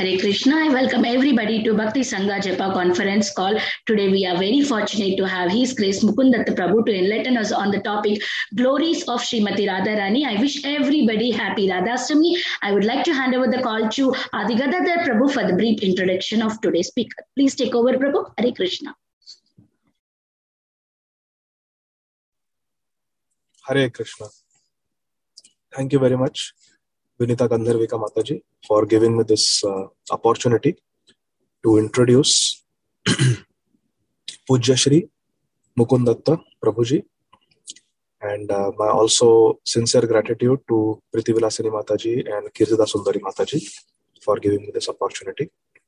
Hare Krishna. I welcome everybody to Bhakti Sangha Japa conference call. Today we are very fortunate to have His Grace Mukundatta Prabhu to enlighten us on the topic Glories of Srimati Radharani. I wish everybody happy Radhastami. I would like to hand over the call to Adi Gadadhar Prabhu for the brief introduction of today's speaker. Please take over, Prabhu. Hare Krishna. Hare Krishna. Thank you very much, Vinita Gandharvika Mataji, for giving me this opportunity to introduce Pujya Shri Mukundatta Prabhuji, and my also sincere gratitude to Priti Vilasini Mataji and Kirtida Sundari Mataji for giving me this opportunity.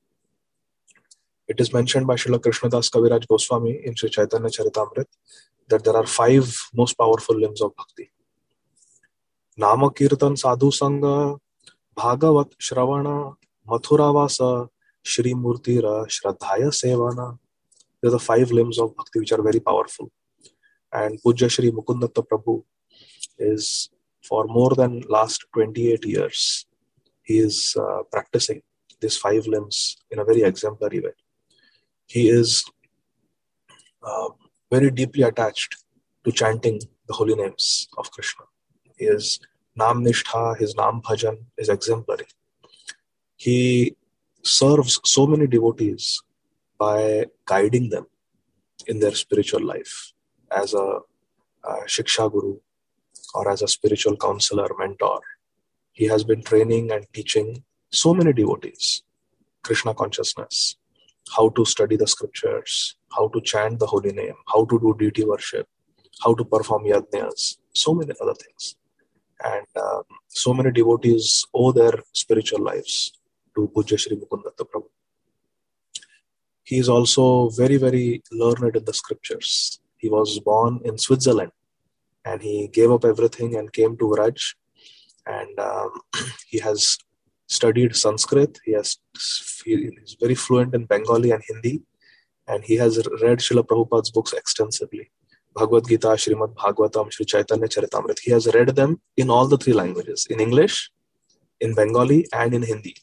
It is mentioned by Srila Krishnadas Kaviraj Goswami in Sri Chaitanya Charitamrita that there are 5 most powerful limbs of bhakti. Nama Kirtan Sadhu Sangha, Bhagavat Shravana, Mathuravasa, Shri Murtira, Shraddhaya Sevana. These are the 5 limbs of bhakti which are very powerful. And Pujya Shri Mukundatta Prabhu is, for more than last 28 years, he is practicing these 5 limbs in a very exemplary way. He is very deeply attached to chanting the holy names of Krishna. His Nam Nishtha, his Nam Bhajan is exemplary. He serves so many devotees by guiding them in their spiritual life as a Shiksha Guru or as a spiritual counselor, mentor. He has been training and teaching so many devotees Krishna consciousness, how to study the scriptures, how to chant the holy name, how to do deity worship, how to perform yajnas, so many other things. And so many devotees owe their spiritual lives to Pujya Shri Mukundatta Prabhu. He is also very, very learned in the scriptures. He was born in Switzerland and he gave up everything and came to Vraj. And he has studied Sanskrit. He is very fluent in Bengali and Hindi. And he has read Srila Prabhupada's books extensively. Bhagavad Gita, Srimad Bhagavatam, Sri Chaitanya Charitamrita. He has read them in all the 3 languages, in English, in Bengali, and in Hindi.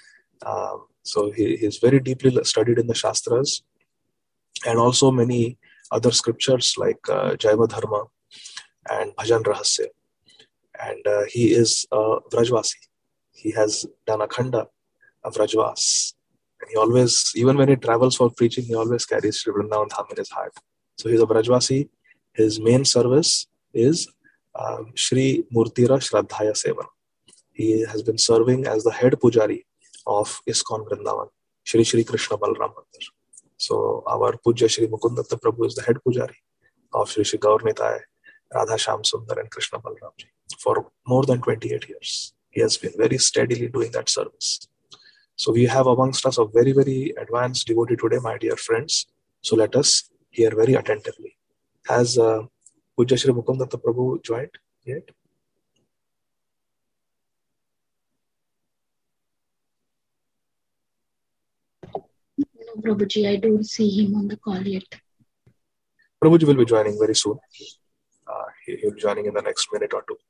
So he is very deeply studied in the Shastras and also many other scriptures like Jaiva Dharma and Bhajan Rahasya. And he is a Vrajvasi. He has done Akhanda of Vrajvas. And he always, even when he travels for preaching, he always carries Sri Vrindavan Dham in his heart. So he's a Vrajvasi. His main service is Shri Murtira Shraddhaya Sevan. He has been serving as the head pujari of ISKCON Vrindavan, Shri Shri Krishna Balram Mandir. So our Pujya Shri Mukundatta Prabhu is the head pujari of Shri Shri Gaur Nitai, Radha Sham Sundar and Krishna Balramji for more than 28 years. He has been very steadily doing that service. So we have amongst us a very, very advanced devotee today, my dear friends. So let us hear very attentively. Has Pujya Shri Mukundatta Prabhu joined yet? No, Prabhuji, I don't see him on the call yet. Prabhuji will be joining very soon. He will be joining in the next minute or 2.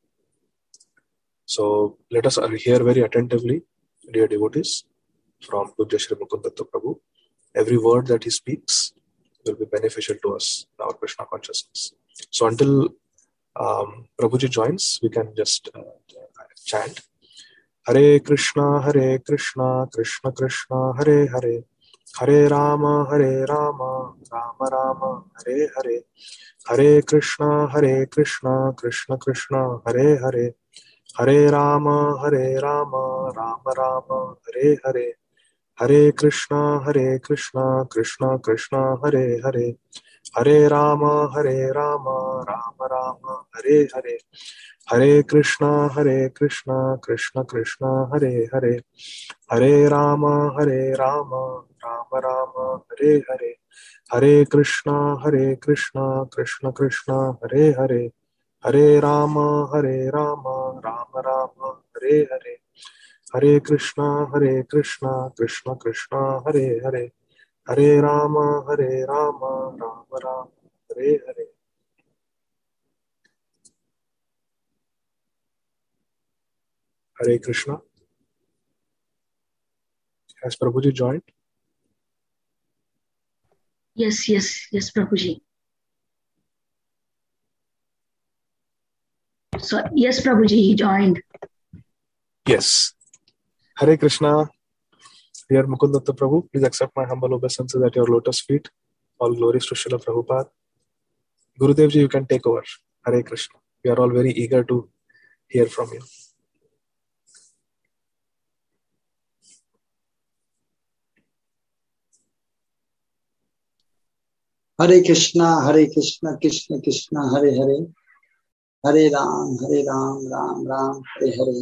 So let us hear very attentively, dear devotees, from Pujya Shri Mukundatta Prabhu. Every word that he speaks will be beneficial to us in our Krishna consciousness. So until Prabhuji joins, we can just chant. Hare Krishna, Krishna Krishna, Hare Hare. Hare Rama, Rama Rama, Hare Hare. Hare Krishna, Krishna Krishna, Hare Hare. Hare Rama, Rama Rama, Hare Hare. Hare Krishna, Krishna Krishna, Hare Hare. Hare Rama, Rama Rama, Hare Hare. Hare Krishna, Krishna Krishna, Hare Hare. Hare Rama, Rama Rama, Hare Hare. Hare Krishna, Krishna Krishna, Hare Hare. Hare Rama, Rama Rama, Hare Hare. Hare Krishna, Krishna Krishna, Hare Hare. Hare Rama, Rama Rama, Hare Hare. Hare Krishna. Has Prabhuji joined? Yes, Prabhuji. So, yes, Prabhuji, he joined. Yes. Hare Krishna. Dear Mukundatta Prabhu, please accept my humble obeisances at your lotus feet. All glories to Srila Prabhupada. Gurudev ji, you can take over. Hare Krishna. We are all very eager to hear from you. Hare Krishna, Krishna Krishna, Hare Hare. Hare Ram, Ram Ram, Hare Hare.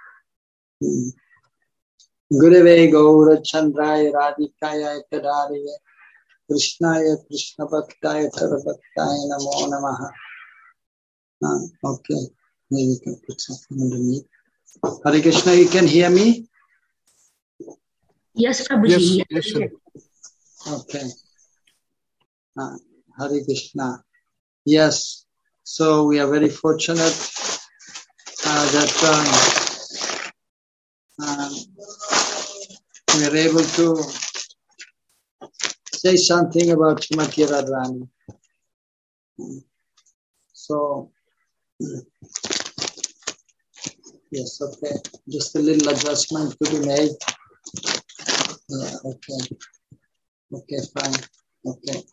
Gurave Gaura Chandraya Radhikaya Tadariya Krishnaya Krishna Bhaktaya Tarabhaktaya Namo Namaha. Okay, maybe we can put something underneath. Hare Krishna, you can hear me? Yes, Prabhuji. Yes. Okay. Hare Krishna. Yes, so we are very fortunate that we are able to say something about Srimati Radharani. So, yes, okay. Just a little adjustment to be made. Yeah, okay. Okay, fine. Okay.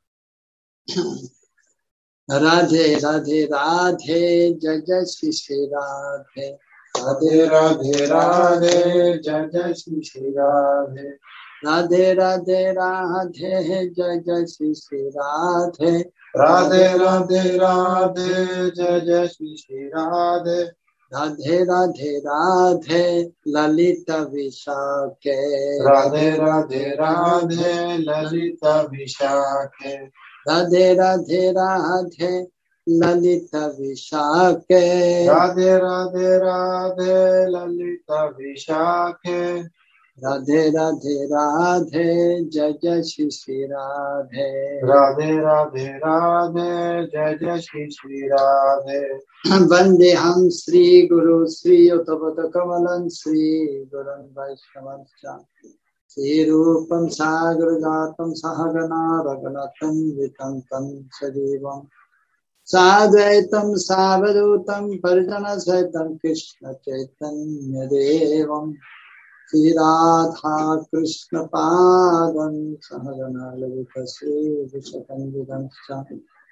Radhe, Radhe, Radhe, Jai Jai Shri Shri Radhe. Radhe, Radhe, Radhe, Jai Jai Shri Shri Radhe. Radhe, Radhe, Radhe, Jai Jai Shri Shri Radhe. Radhe, Radhe, Radhe, Jai Jai Shri Shri Radhe. Radhe, Radhe, Radhe, Lalita Vishakhe. Radhe, Radhe, Radhe, Lalita Vishakhe. Radhe, Radhe, Radhe, Lalita Vishakhe. Radhe, Radhe, Radhe, Lalita Vishakhe. Radhe, Radhe, Radhe, Jai Jai Shri Shri Radhe. Radhe, Radhe, Radhe, Jai Jai Shri Shri Radhe. Vandeham Sri Guru Sri Uttapata Kamalan Sri Gurun Vaishnavanscha. Sri Rupam Sagaragatam Sahagana Raghunatam Vitantam Sadivam Sadvaitam Savadutam Parijana Saitam Krishna Chaitanya Devam Sri Radha Krishna Padam Sahagana Lalita Sri Vishakandidamscha.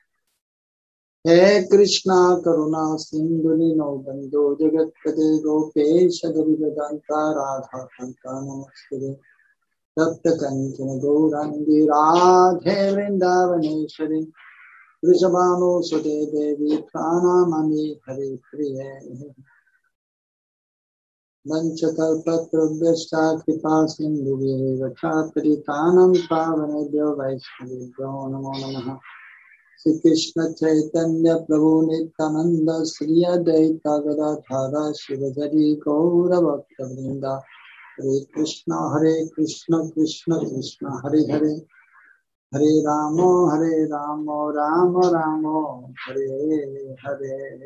He Krishna Karuna Sindhuli No Bandhu Jagat Pate Gopesha Gavidanta Radha Kanta Namaste Tapta Kancana Gaurangi Radhe Vrindavaneshwari Vrishabhanu Sute Devi Pranamani Hare Priye Vanchakalpatrubhyashta Kripa Sindhu Virvacha Paritanam Pavanebhyo Vaishnavibhyo Namo Namaha. Sri Krishna Chaitanya Prabhu Nityananda Sri Advaita Gadadhara Shivadari Gaura Bhakta Vrinda. Hare Krishna Krishna Krishna Hare Hare Hare Rama Rama Rama Hare Hare.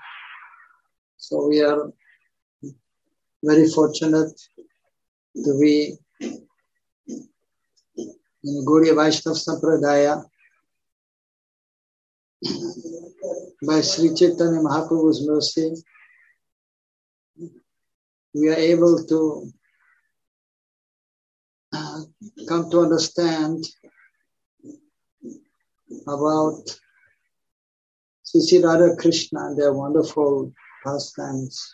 So we are very fortunate to be in Gaudiya Vaishnava Sampradaya by Sri Chaitanya Mahaprabhu's mercy. We are able to come to understand about Sri Radha Krishna and their wonderful pastimes.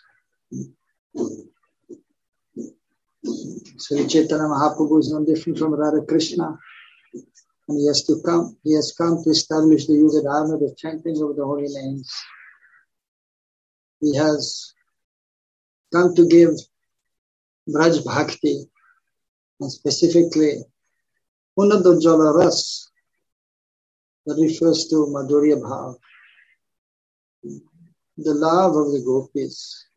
Sri Chaitanya Mahaprabhu is no different from Radha Krishna, and he has come to establish the Yuga Dharma, the chanting of the holy names. He has come to give Braj Bhakti, and specifically Punadojjala Ras, that refers to Madhurya Bhav, the love of the gopis.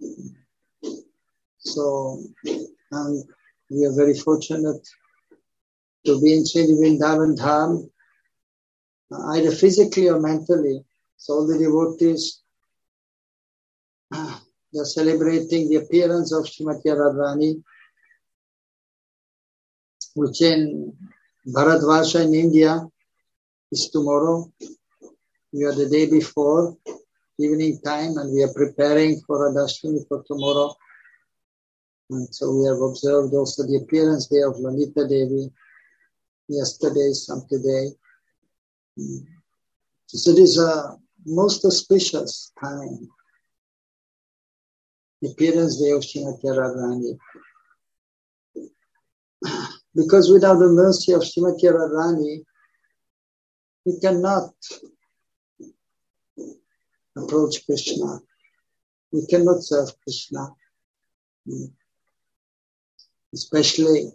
So, and we are very fortunate to be in Sri Vrindavan Dham, either physically or mentally. So all the devotees, they're celebrating the appearance of Srimati Radharani. which in Bharatvarsha in India is tomorrow. We are the day before, evening time, and we are preparing for Radhashtami for tomorrow. And so we have observed also the appearance day of Lalita Devi yesterday, some today. So it is a most auspicious time, the appearance day of Srimati Radharani. Because without the mercy of Srimati Radharani, we cannot approach Krishna. We cannot serve Krishna. Especially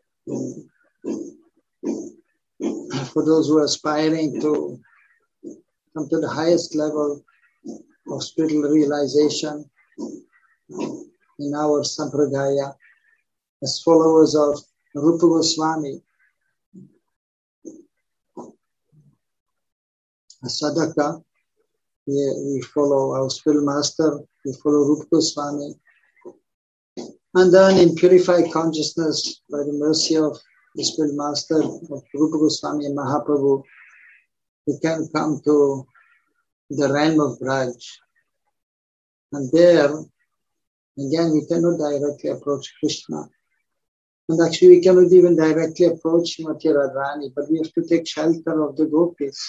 for those who are aspiring to come to the highest level of spiritual realization in our sampradaya as followers of Rupa Goswami. As sadhaka, we follow our spiritual master, we follow Rupa Goswami. And then in purified consciousness, by the mercy of the spiritual master of Rupa Goswami and Mahaprabhu, we can come to the realm of Braj. And there, again, we cannot directly approach Krishna. And actually, we cannot even directly approach Srimati Radharani, but we have to take shelter of the gopis,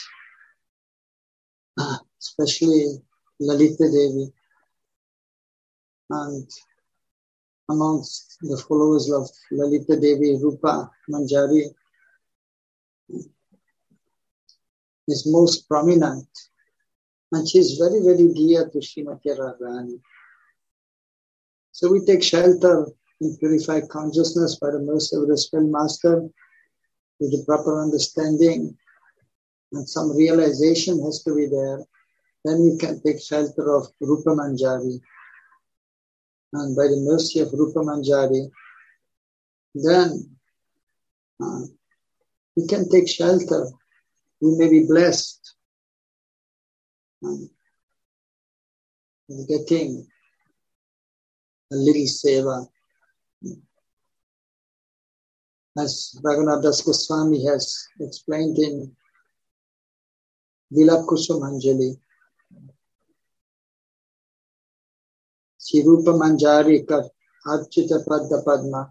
especially Lalita Devi. And amongst the followers of Lalita Devi, Rupa Manjari is most prominent. And she is very, very dear to Srimati Radharani. So we take shelter in purified consciousness by the mercy of the spell master with the proper understanding, and some realization has to be there. Then we can take shelter of Rupa Manjari. And by the mercy of Rupa Manjari, then we can take shelter. We may be blessed in getting a little seva. As Raghunath Das Goswami has explained in Vilap Kusumanjali, Sri Rupa Manjari ka Archita Padda Padma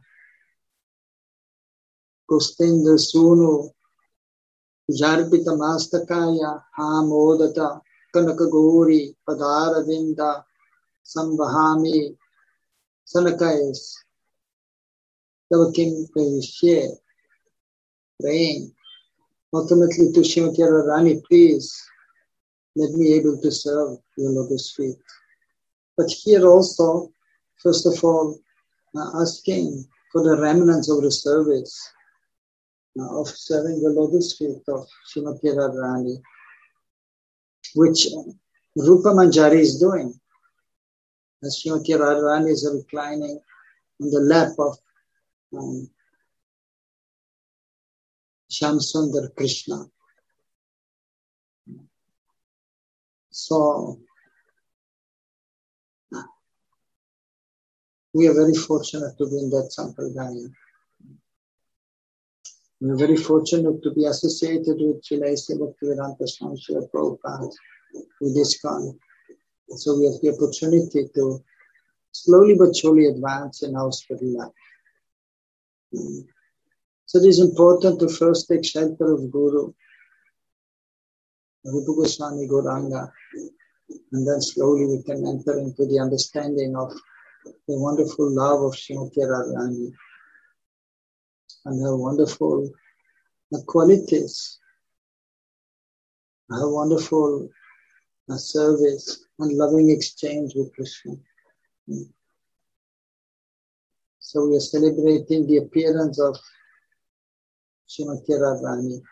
Kustendra Sunu Jarpita Mastakaya Hamodata Kanakagori Padaravinda Sambhami Sanakais Tavakim Kavishye, praying ultimately to Srimati Radharani, please let me able to serve your lotus feet. But here also, first of all, asking for the remnants of the service of serving the lotus feet of Srimati Radharani, which Rupa Manjari is doing. As Srimati Radharani is reclining on the lap of Shamsundar Krishna. So, we are very fortunate to be in that sampradaya. We are very fortunate to be associated with Srila A.C. Bhaktivedanta Swami Srila Prabhupada, with ISKCON. So we have the opportunity to slowly but surely advance in our spiritual life. So it is important to first take shelter of Guru, Rupa Goswami Gauranga, and then slowly we can enter into the understanding of the wonderful love of Srimati Radharani and her wonderful qualities, her wonderful service and loving exchange with Krishna. So we are celebrating the appearance of Srimati Radharani.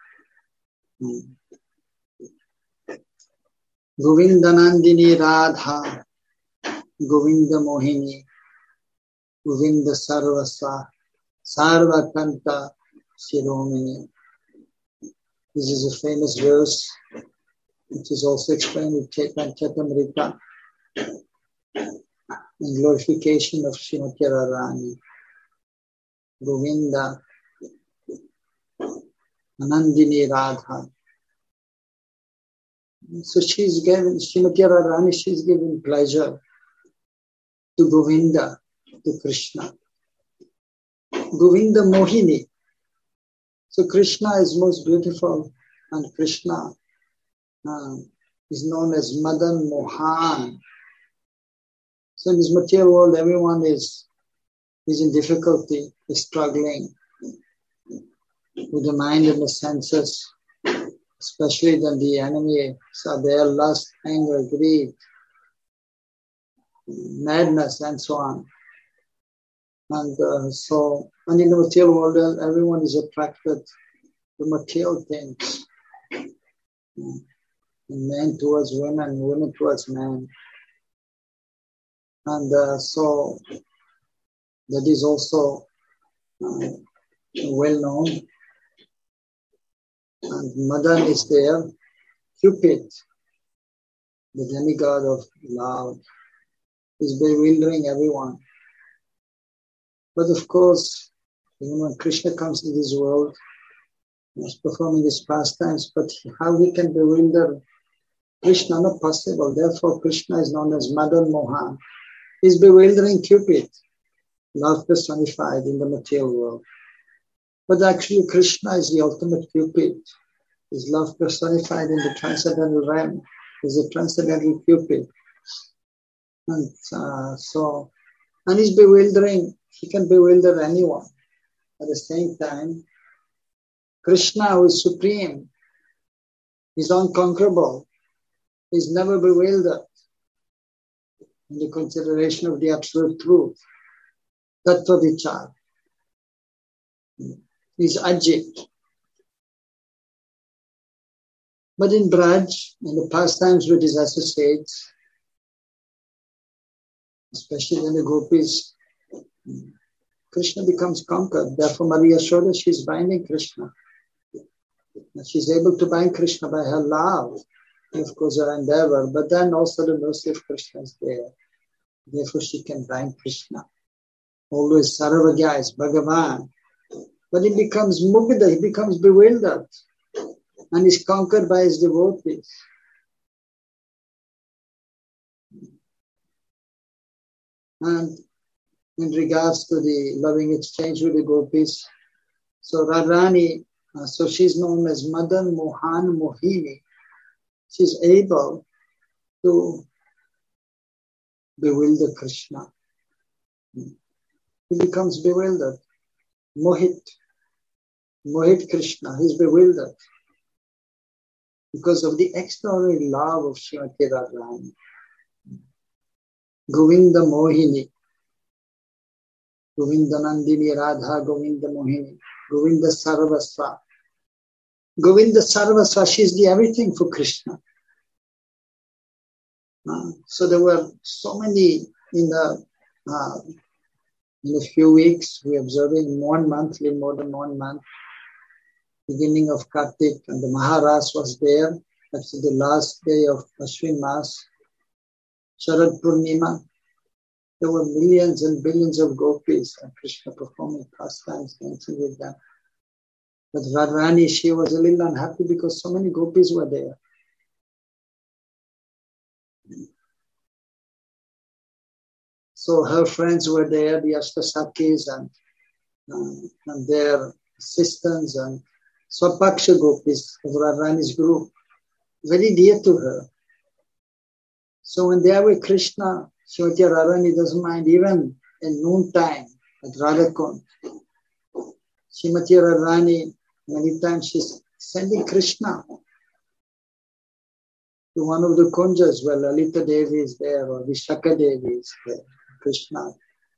Govinda Nandini Radha, Govinda Mohini, Govinda Sarvasa, Sarvakanta Shiromini. This is a famous verse which is also explained with Chaitanya Charitamrita in glorification of Srimati Radharani. Govinda Nandini Radha. So Srimati Radharani, she's giving pleasure to Govinda, to Krishna. Govinda Mohini. So Krishna is most beautiful, and Krishna is known as Madan Mohan. So in this material world, everyone is in difficulty, is struggling with the mind and the senses, especially when the enemy are there, lust, anger, greed, madness, and so on. And and in the material world, everyone is attracted to material things. Men towards women, women towards men. And so that is also well known. And Madan is there. Cupid, the demigod of love, is bewildering everyone. But of course, when Krishna comes to this world, he's performing his pastimes, but how he can bewilder Krishna? Not possible. Therefore, Krishna is known as Madan Mohan. He's bewildering Cupid, love personified in the material world. But actually, Krishna is the ultimate Cupid. His love personified in the transcendental realm is a transcendental Cupid. And and he's bewildering. He can bewilder anyone. At the same time, Krishna, who is supreme, is unconquerable, is never bewildered in the consideration of the absolute truth. Tattva vichar. Is ajit. But in Braj, in the pastimes with his associates, especially in the gopis, Krishna becomes conquered. Therefore, Maria Yashoda, she's binding Krishna. She's able to bind Krishna by her love, of course, her endeavor, but then also the mercy of Krishna is there. Therefore, she can bind Krishna. Always Saravagya is Bhagavan. But he becomes mugdha, he becomes bewildered, and is conquered by his devotees. And in regards to the loving exchange with the gopis, so Radharani, so she's known as Madan Mohan Mohini. She's able to bewilder Krishna. He becomes bewildered. Mohit Krishna, he's bewildered because of the extraordinary love of Srimati Radharani. Govinda Mohini, Govinda Nandini Radha, Govinda Mohini, Govinda Sarvasva. Govinda Sarvasva, she's the everything for Krishna. So there were so many in a few weeks, we're observing more than 1 month, beginning of Kartik, and the Maharas was there. That's the last day of Ashwin Mas, Sharad Purnima. There were millions and billions of gopis and Krishna performing pastimes, dancing with them. But Radharani, she was a little unhappy because so many gopis were there. So her friends were there, the Ashtasakis and their assistants and Swapaksha gopis of Radharani's group, very dear to her. So when they are with Krishna, Srimati Radharani doesn't mind even in noontime at Radhakund. Srimati Radharani, many times she's sending Krishna to one of the kunjas where Lalita Devi is there or Vishaka Devi is there. Krishna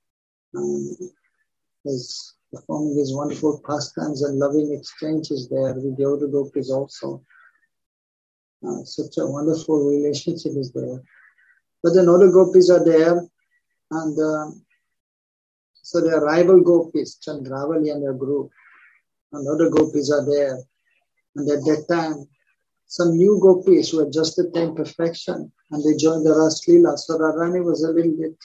is performing his wonderful pastimes and loving exchanges there with the other gopis also. Such a wonderful relationship is there. But then other gopis are there, and so there are rival gopis, Chandravali and her group, and other gopis are there. And at that time, some new gopis who had just attained perfection, and they joined the Ras Leela. So Radharani was a little bit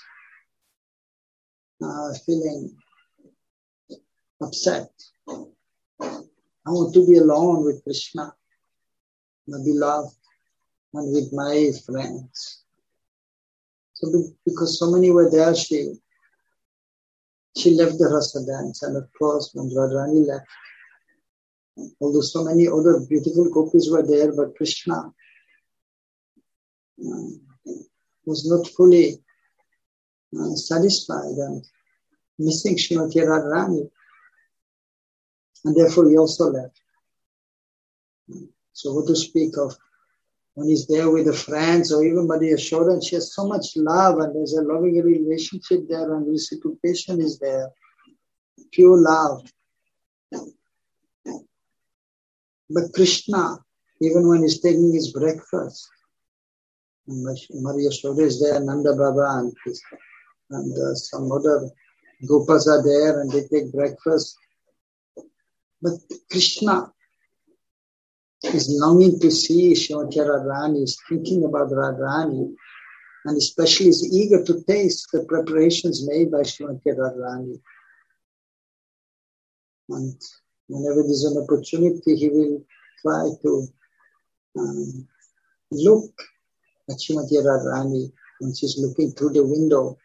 feeling upset. I want to be alone with Krishna, my beloved, and with my friends. So because so many were there, she left the rasa dance, and of course when Radharani left, although so many other beautiful gopis were there, but Krishna was not fully satisfied and missing Srimati Radharani, and therefore he also left. So what to speak of when he's there with the friends or even Mother Yashoda, and she has so much love and there's a loving relationship there and reciprocation is there, pure love. But Krishna, even when he's taking his breakfast, Mother Yashoda is there, Nanda Baba and some other Gopas are there and they take breakfast. But Krishna is longing to see Srimati Radharani, is thinking about Radharani, and especially is eager to taste the preparations made by Srimati Radharani. And whenever there's an opportunity, he will try to look at Srimati Radharani when she's looking through the window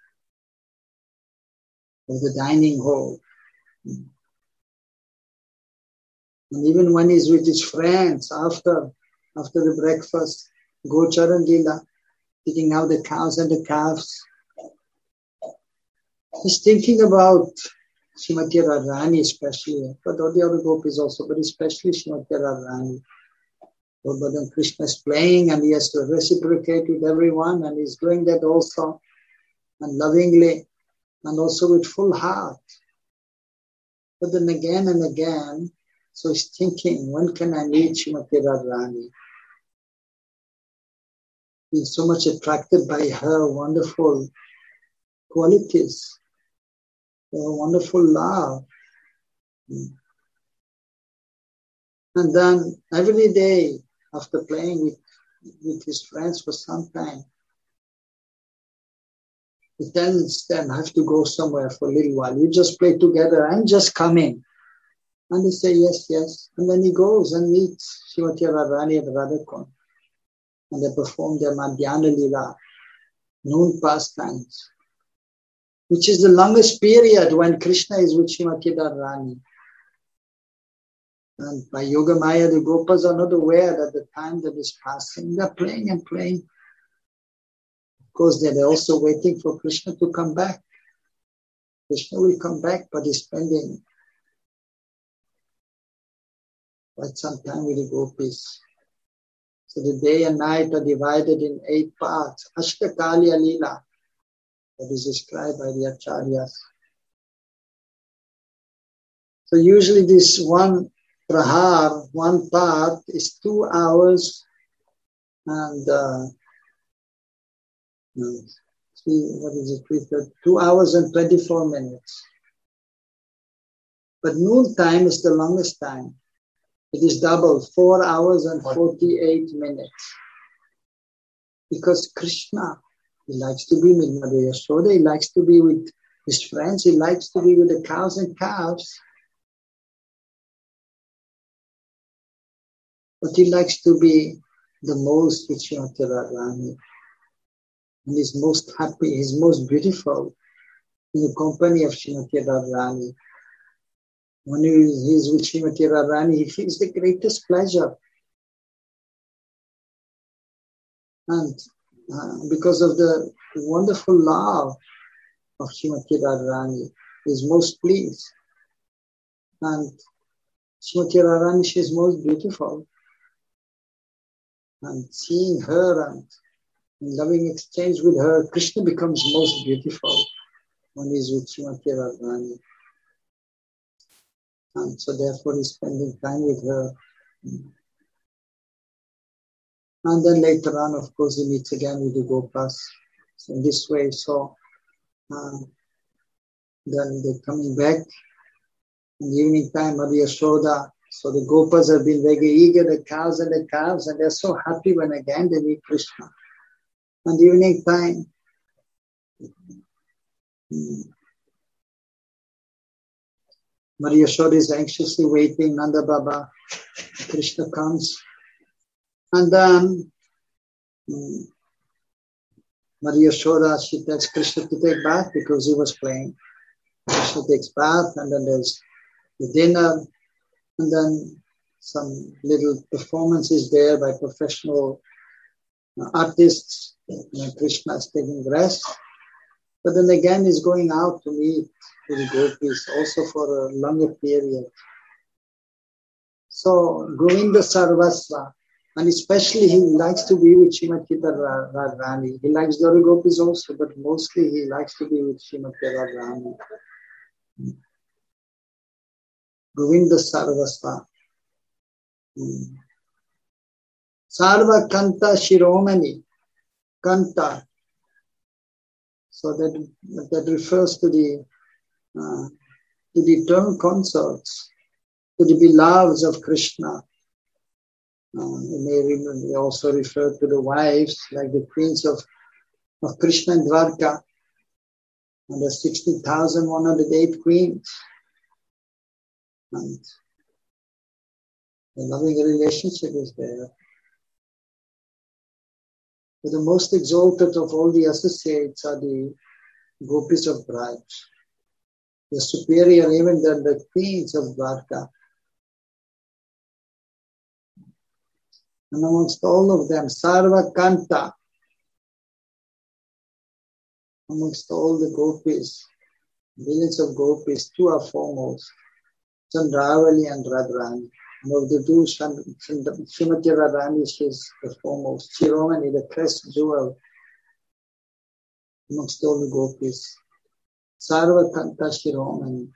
of the dining hall. And even when he's with his friends after the breakfast, Gocharan Lila, taking out the cows and the calves, he's thinking about Srimati Radharani especially, but all the other gopis also, but especially Srimati Radharani. But then Krishna is playing and he has to reciprocate with everyone, and he's doing that also, and lovingly, and also with full heart. But then again and again, so he's thinking, when can I meet Srimati Radharani? He's so much attracted by her wonderful qualities, her wonderful love. And then every day, after playing with his friends for some time, he tells them, I have to go somewhere for a little while. You just play together, I'm just coming. And they say, yes, yes. And then he goes and meets Srimati Radharani at Radhakund. And they perform their Madhyana Lila, noon pastimes, which is the longest period when Krishna is with Srimati Radharani. And by Yoga Maya, the Gopas are not aware that the time that is passing, they're playing and playing. Of course, they're also waiting for Krishna to come back. Krishna will come back, but he's spending quite some time with the gopis. So the day and night are divided in 8 parts. Ashtakalya Lila, that is described by the Acharyas. So usually this one prahar, one part, is 2 hours and 2 hours and 24 minutes. But noon time is the longest time. It is double, 4 hours and 48 minutes. Because Krishna, he likes to be with Mother Yashoda, he likes to be with his friends, he likes to be with the cows and calves. But he likes to be the most with Srimati Radharani. And he's most happy, he's most beautiful in the company of Srimati Radharani. When he is with Srimati Radharani, he feels the greatest pleasure. And because of the wonderful love of Srimati Radharani, he is most pleased. And Srimati Radharani, she is most beautiful. And seeing her and in loving exchange with her, Krishna becomes most beautiful when he is with Srimati Radharani. And so therefore he's spending time with her. And then later on, of course, he meets again with the Gopas. So in this way, so then they're coming back in the evening time, Mother Yashoda. So the Gopas have been very eager, the cows, and they're so happy when again they meet Krishna. And the evening time, Maria Yashoda is anxiously waiting. Nanda Baba, Krishna comes. And then Maria Yashoda, she tells Krishna to take bath because he was playing. Krishna takes bath, and then there's the dinner, and then some little performances there by professional artists. Krishna is taking rest. But then again, he's going out to meet the gopis, also for a longer period. So, Govinda Sarvasva, and especially he likes to be with Srimati Radharani. He likes the other gopis also, but mostly he likes to be with Srimati Radharani. Govinda Sarvasva. Sarva Kanta Shiromani. Kanta. So that refers to the eternal consorts, to the beloveds of Krishna. We also refer to the wives, like the queens of Krishna and Dwarka. And there's 60,108 queens. And a loving relationship is there. But the most exalted of all the associates are the gopis of Braj. They're superior even than the queens of Dwarka. And amongst all of them, Sarva Kanta, amongst all the gopis, millions of gopis, two are foremost, Chandravali and Radharani. And of the two, Srimati Radharani is the foremost. Shiromani, the crest jewel, amongst all the gopis. Sarva Kanta Shiromani.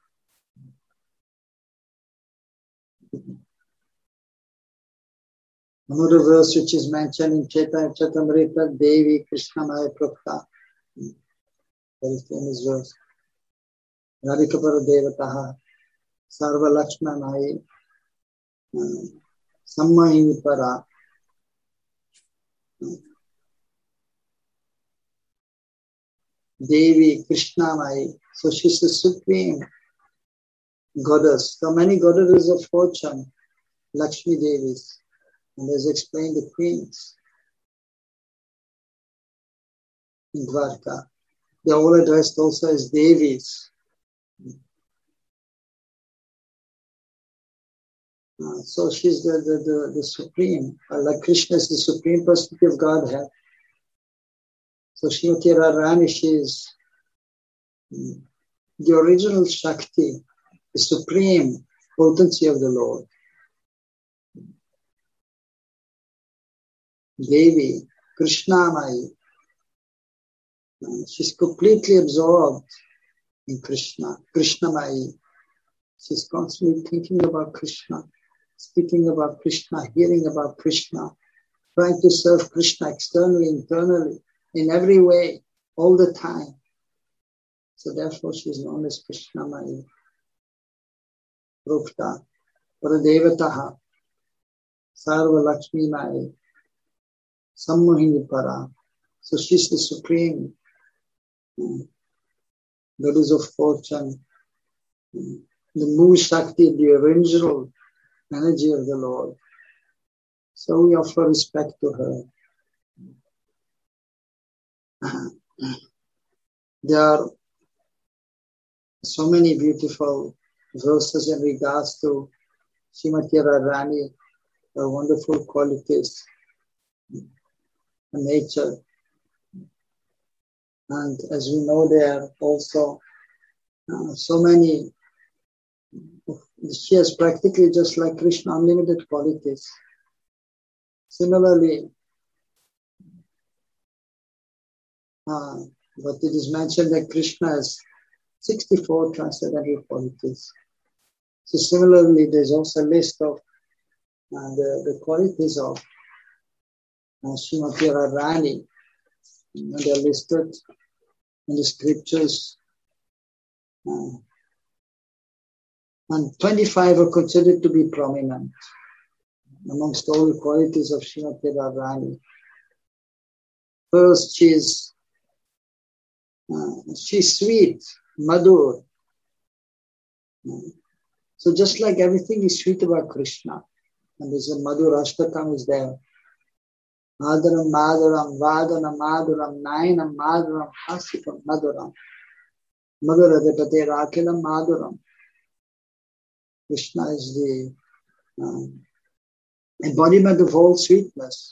Another verse which is mentioned in Chaitanya Devi Krishna Maya Prokta. Very famous verse. Radhikapara Devataha Sarva Lakshma Mai Sammahi Para. Devi Krishna Mai. So she's the supreme goddess. There are many goddesses of fortune, Lakshmi Devis. And as explained, the queens in Dwarka. They are all addressed also as Devis. So she's the supreme, like Krishna is the supreme personality of Godhead. So Srimati Radharani, she is the original Shakti, the supreme potency of the Lord. Devi, Krishnamai, she's completely absorbed in Krishna, Krishnamai. She's constantly thinking about Krishna, speaking about Krishna, hearing about Krishna, trying to serve Krishna externally, internally, in every way, all the time. So therefore she's known as Krishnamai. Prokta, Paradevataha, Sarva Lakshmi Mai. Sammohini Para. So she's the supreme goddess of fortune, the Mu Shakti, the original energy of the Lord. So we offer respect to her. There are so many beautiful verses in regards to Srimati Radharani, her wonderful qualities. Nature, and as we know, there are also so many. She has practically, just like Krishna, unlimited qualities. Similarly, but it is mentioned that Krishna has 64 transcendental qualities. So similarly, there's also a list of the qualities of Srimati Radharani. They are listed in the scriptures. And 25 are considered to be prominent amongst all the qualities of Srimati Radharani. First, she's sweet, Madhur. So just like everything is sweet about Krishna, and there's a Madhur Ashtakam is there. Madhuram Madhuram Vadana Madhuram Nayanam Madhuram Hasikam Madhuram Madhuradipate Rakilam Madhuram. Krishna is the embodiment of all sweetness.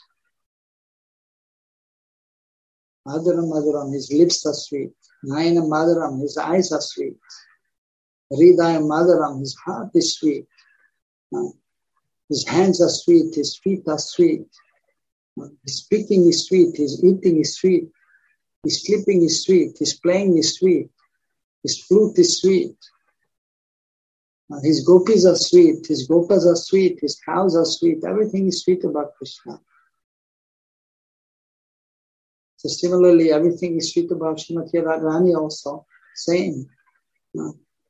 Madhuram Madhuram, his lips are sweet. Nayanam Madhuram, his eyes are sweet. Hridayam Madhuram, his heart is sweet. His hands are sweet, his feet are sweet. His speaking is sweet, his eating is sweet. His sleeping is sweet, his playing is sweet. His flute is sweet. His gopis are sweet, his gopas are sweet, his cows are sweet. Everything is sweet about Krishna. So similarly, everything is sweet about Srimati Radharani also. Same. Her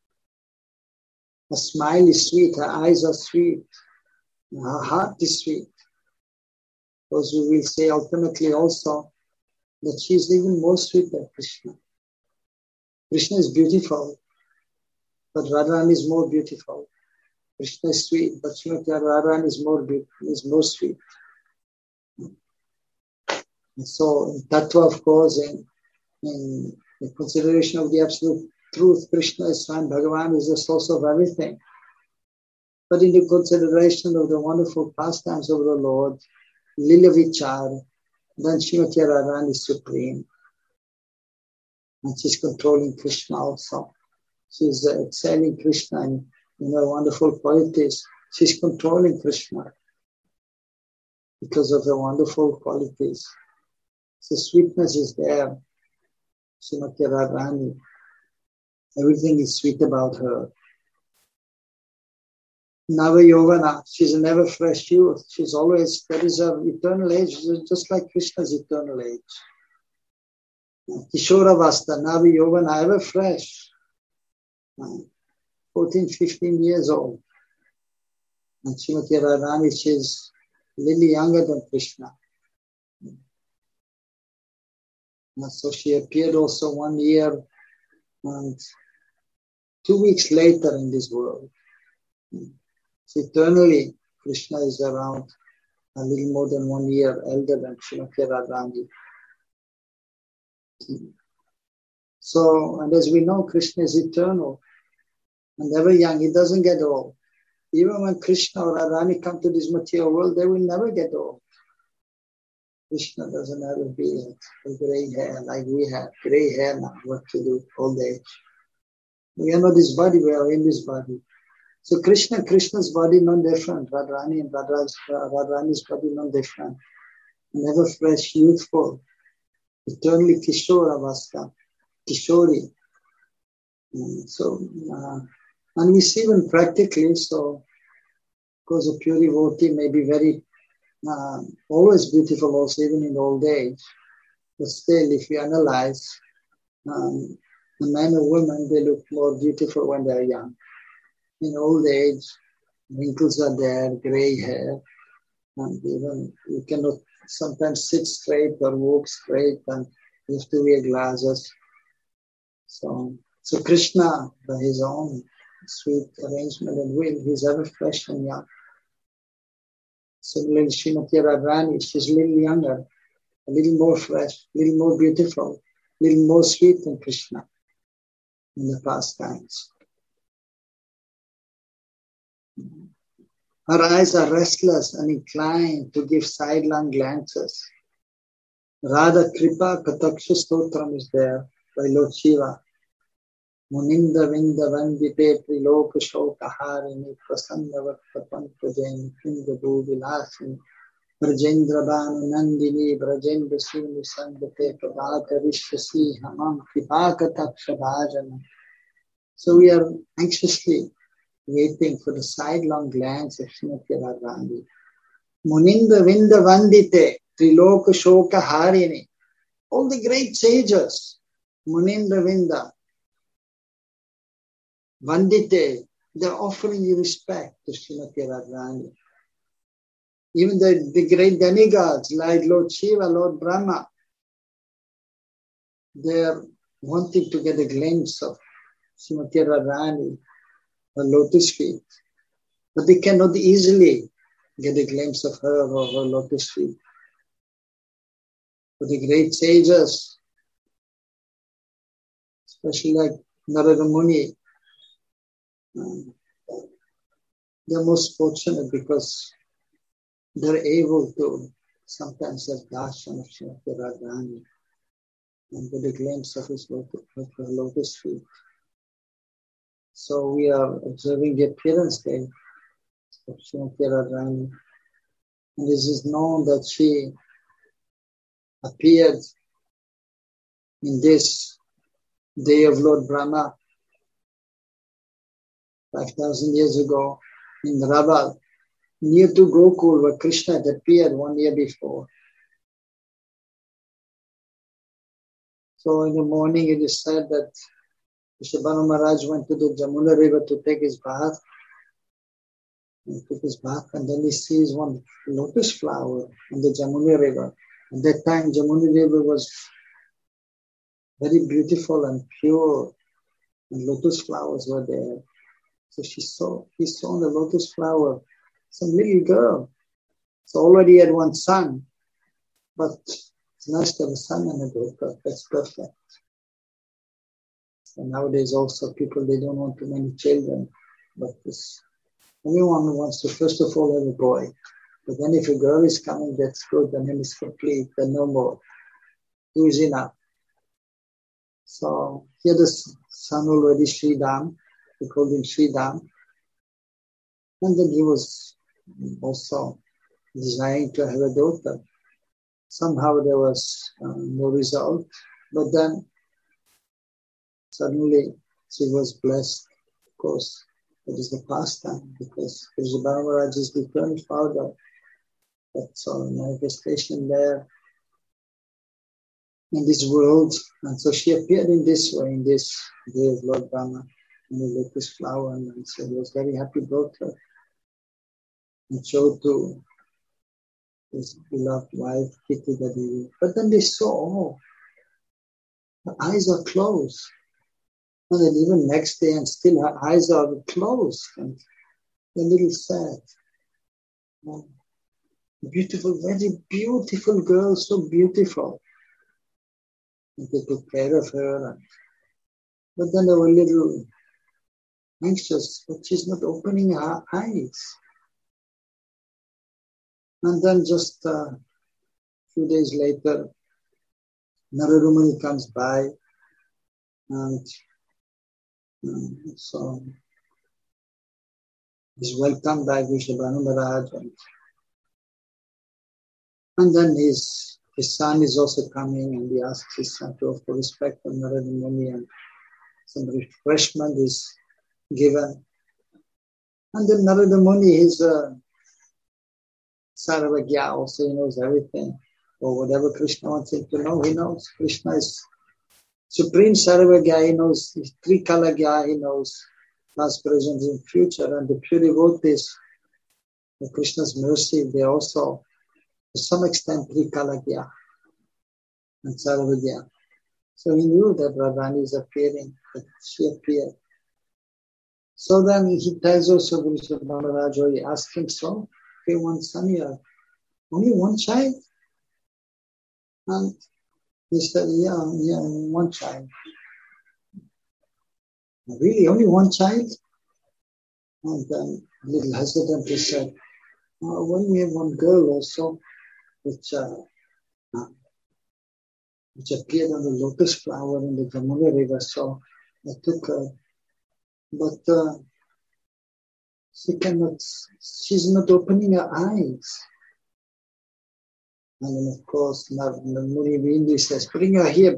smile is sweet, her eyes are sweet, her heart is sweet. Because we will say ultimately also that she is even more sweet than Krishna. Krishna is beautiful, but Radharani is more beautiful. Krishna is sweet, but Srimati Radharani is more beautiful, is more sweet. And so in Tattva, of course, in the consideration of the absolute truth, Krishna is Swayam Bhagavan, is the source of everything. But in the consideration of the wonderful pastimes of the Lord, Lila Vichar, then Srimati Radharani is supreme. And she's controlling Krishna also. She's excelling Krishna in her wonderful qualities. She's controlling Krishna because of her wonderful qualities. So sweetness is there. Srimati Radharani. Everything is sweet about her. Nava Yovana, she's a never fresh youth. She's always, that is her eternal age, just like Krishna's eternal age. Kishora Vasta, Nava Yovana, ever fresh. 14, 15 years old. And Srimati Radharani, she's a little younger than Krishna. And so she appeared also 1 year and 2 weeks later in this world. So eternally, Krishna is around a little more than 1 year elder than Srimati Radharani. So, and as we know, Krishna is eternal and ever young. He doesn't get old. Even when Krishna or Radharani come to this material world, they will never get old. Krishna doesn't have a beard, a gray hair like we have. Gray hair now, what to do, old age. We are not this body, we are in this body. So Krishna's body non different. Radharani and Radharani's body non different. Never fresh, youthful. Eternally Kishora Vasta. Kishori. And we see even practically, so because a pure devotee may be very, always beautiful also, even in old age. But still, if you analyze, the men or women, they look more beautiful when they're young. In old age, wrinkles are there, gray hair, and even you cannot sometimes sit straight or walk straight, and you have to wear glasses. So Krishna, by his own sweet arrangement and will, he's ever fresh and young. Similarly, Srimati Radharani, she's a little younger, a little more fresh, a little more beautiful, a little more sweet than Krishna in the past times. Her eyes are restless and inclined to give sidelong glances. Radha Kripa Kataksha Stotram is there by Lord Shiva. Muninda Vinda Vandite Triloka Shokaharini Prasanna Vaktapan Prajen Kinda Bhuvilasini Brajendra Banu Nandini Brajendra Sini Sangate Pradaka Rishasi Hamam Kripaka Taksha Bhajana. So we are anxiously waiting for the sidelong glance of Srimati Radharani. Muninda Vinda Vandite Triloka Shoka Harini. All the great sages, Muninda Vinda, Vandite, they're offering you respect to Srimati Radharani. Even the great demigods like Lord Shiva, Lord Brahma, they're wanting to get a glimpse of Srimati Radharani. her lotus feet. But they cannot easily get a glimpse of her or her lotus feet. For the great sages, especially like Narada Muni, they're most fortunate because they're able to sometimes have darshan of Srimati Radharani and get a glimpse of her lotus feet. So we are observing the appearance day of Srimati Radharani. And this is known that she appeared in this day of Lord Brahma 5,000 years ago in Raval, near to Gokul, where Krishna had appeared 1 year before. So in the morning it is said that Vrishabhanu Maharaj went to the Jamuna river to take his bath. He took his bath and then he sees one lotus flower in the Jamuna river. At that time, Jamuna river was very beautiful and pure, and lotus flowers were there. So he saw the lotus flower, some little girl. So already had one son, but it's nice to have a son and a daughter. That's perfect. And nowadays also people, they don't want too many children, but everyone wants to first of all have a boy. But then if a girl is coming, that's good, then it's complete, then no more. Two is enough. So he had a son already, Sridham. They called him Sridham. And then he was also desiring to have a daughter. Somehow there was no result. But then suddenly she was blessed. Of course, that is the pastime, because Vrishabhanu Maharaj is the eternal father. That's all manifestation there in this world. And so she appeared in this way, in this day of Lord Brahma, in the lotus flower, and so he was very happy, brought her and showed to his beloved wife, Kritika Devi. But then they saw, her eyes are closed. And then even next day, and still her eyes are closed, and they're a little sad. Beautiful, very beautiful girl, so beautiful. And they took care of her. But then they were a little anxious, but she's not opening her eyes. And then just a few days later, Narada Muni comes by, and so he's welcomed by Vrishabhanu Maharaj, and then his son is also coming, and he asks his son to offer respect to Narada Muni, and some refreshment is given. And then Narada Muni is Sarvagya, also he knows everything, or whatever Krishna wants him to know, he knows. Krishna is Supreme Sarvagya, he knows Trikalagya, he knows past, present, and future, and the pure devotees of Krishna's mercy, they also, to some extent, Trikalagya and Sarvagya. So he knew that Radharani is appearing, that she appeared. So then he tells also Vrishabhanu Maharaj, he asked him, so, okay, one son here, only one child? And he said, yeah, one child. Really, only one child? And then a little hesitant, he said, well, we have one girl also, which appeared on the lotus flower in the Jamuna river, so I took her. But she's not opening her eyes. And then, of course, Muni Vindi says, bring her here.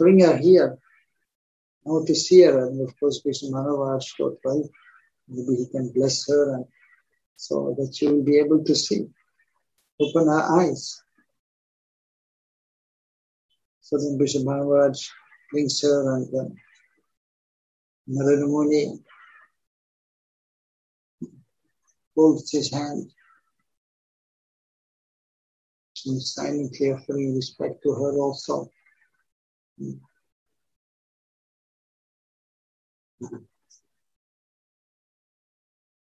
I want to see her. And of course, Vrishabhanu Maharaj thought, well, maybe he can bless her, and so that she will be able to see, open her eyes. So then Vrishabhanu Maharaj brings her, and then Narada Muni holds his hand and silently offering respect to her also.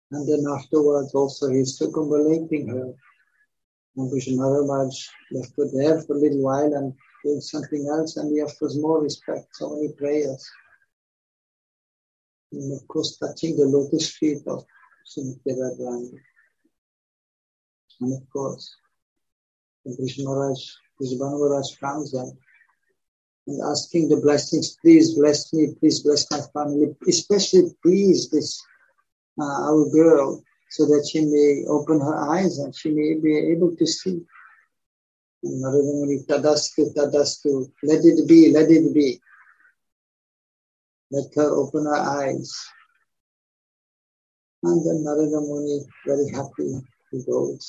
And then afterwards also he's circumambulating her. And Krishna Maharaj left her there for a little while and doing something else, and he offers more respect, so many prayers. And of course touching the lotus feet of Srimati Radharani. And of course, Krishna Bhanu Maharaj comes and asking the blessings, please bless me, please bless my family, especially please this our girl, so that she may open her eyes and she may be able to see. And Narada Muni, tadastu, let it be, let it be. Let her open her eyes. And then Narada Muni, very happy, he goes,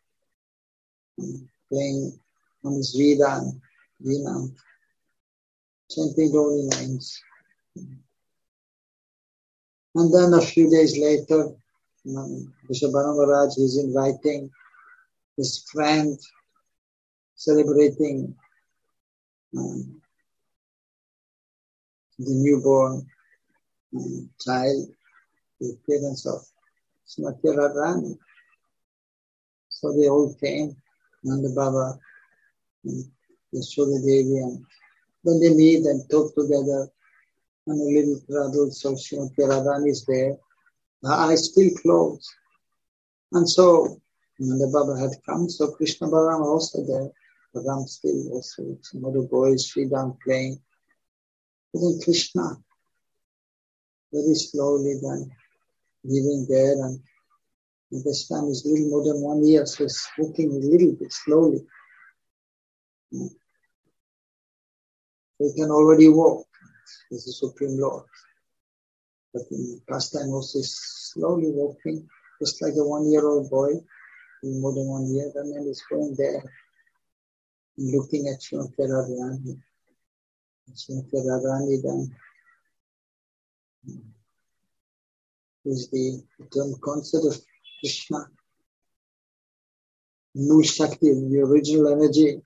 playing on his Veena, chanting holy names. And then a few days later, Vrishabhanu Maharaj is inviting his friend, celebrating the newborn child, the appearance of Srimati Radharani. So they all came, Nanda Baba, and Yashoda Devi, and then they meet and talk together. And a little crowd also, Srimati Radharani is there, her eyes still closed. And so Nanda Baba had come, so Krishna Balaram also there. Balaram still also with some other boys, Sridham playing. But then Krishna, very slowly then, living there, and at this time is a little more than 1 year, so he's walking a little bit slowly. So he can already walk as the Supreme Lord. But in past time also he's slowly walking, just like a 1-year-old boy, more than 1 year, and then he's going there and looking at Srimati Radharani. Srimati Radharani then is the term concept of Krishna, Mool Shakti, the original energy.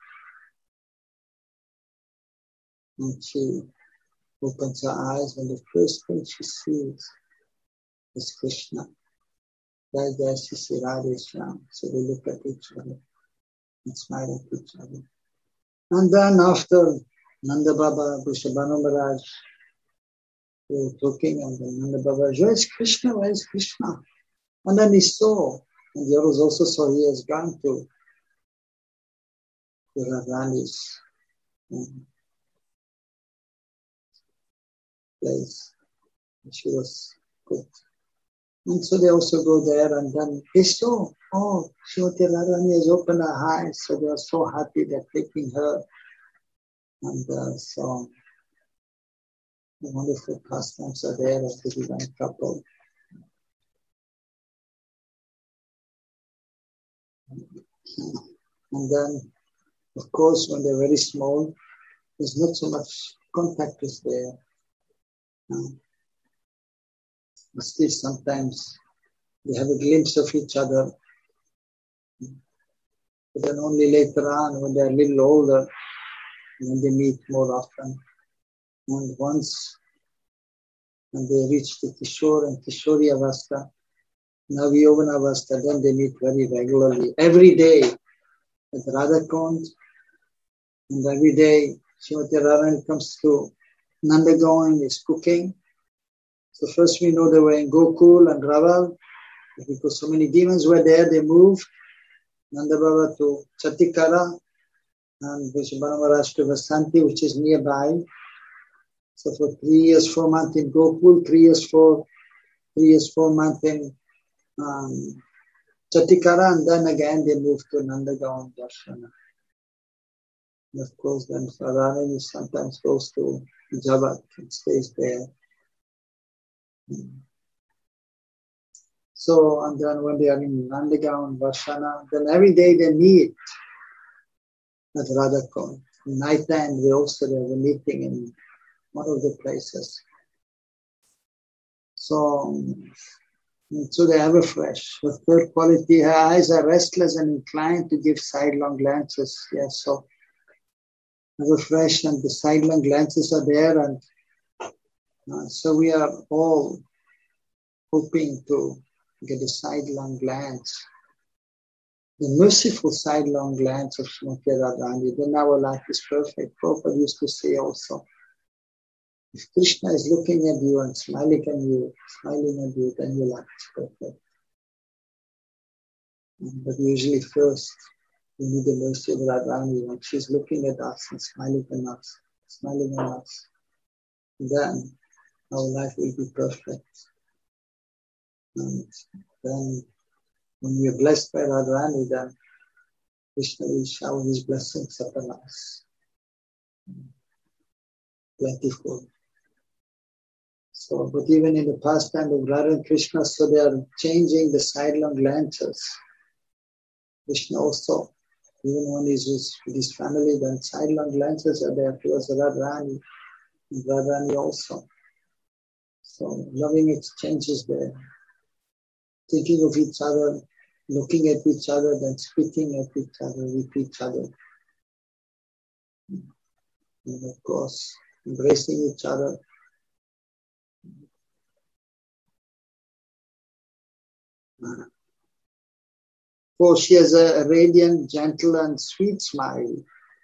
And she opens her eyes, and the first thing she sees is Krishna. Right there she sees Radha Shyam. So they look at each other and smile at each other. And then after Nanda Baba, Vrishabhanu Maharaj, they were talking, and then Nanda Baba, where is Krishna? Where is Krishna? And then he saw, and the others also saw, he has gone to Radharani's place. She was good. And so they also go there, and then they saw, oh, Srimati Radharani has opened her eyes, so they are so happy they're taking her. And so the wonderful pastimes are there of the divine couple. And then, of course, when they're very small, there's not so much contact is there. But still sometimes they have a glimpse of each other. But then only later on, when they're a little older, when they meet more often. And once when they reach the Kishore and Kishori Avastha, Naviyovana Avastha, then they meet very regularly. Every day at Radha Kund, and every day Srimati Radharani comes to Nandagaon, is cooking. So first we know they were in Gokul and Raval, because so many demons were there, they moved Nanda Baba to Chatikara and Vrishabhanu Maharaj to Vasanti, which is nearby. So for 3 years, 4 months in Gokul, 3 years, 4 months in Chatikara, and then again they moved to Nandagaon Darshana. And of course, then Radharani sometimes goes to Jabat and stays there. So, and then when they are in Nandagaon, Varshana, then every day they meet at Radhakund. Night time they also have a meeting in one of the places. So they have a fresh. With third quality, her eyes are restless and inclined to give sidelong glances. Yes, so have a fresh, and the sidelong glances are there, and so we are all hoping to get a sidelong glance, the merciful sidelong glance of Srimati Radharani, then our life is perfect. Prabhupada used to say also, if Krishna is looking at you and smiling at you, then your life is perfect. But usually first, we need the mercy of Radharani when she's looking at us and smiling on us. Then our life will be perfect. And then when we are blessed by Radharani, then Krishna will shower his blessings upon us. Plentiful. So, but even in the pastime of Radha and Krishna, so they are changing the sidelong glances. Krishna also, even when he's with his family, then sidelong glances are there towards Radharani, and Radharani also. So, loving exchanges there. Thinking of each other, looking at each other, then speaking at each other, with each other. And of course, embracing each other. For she has a radiant, gentle and sweet smile.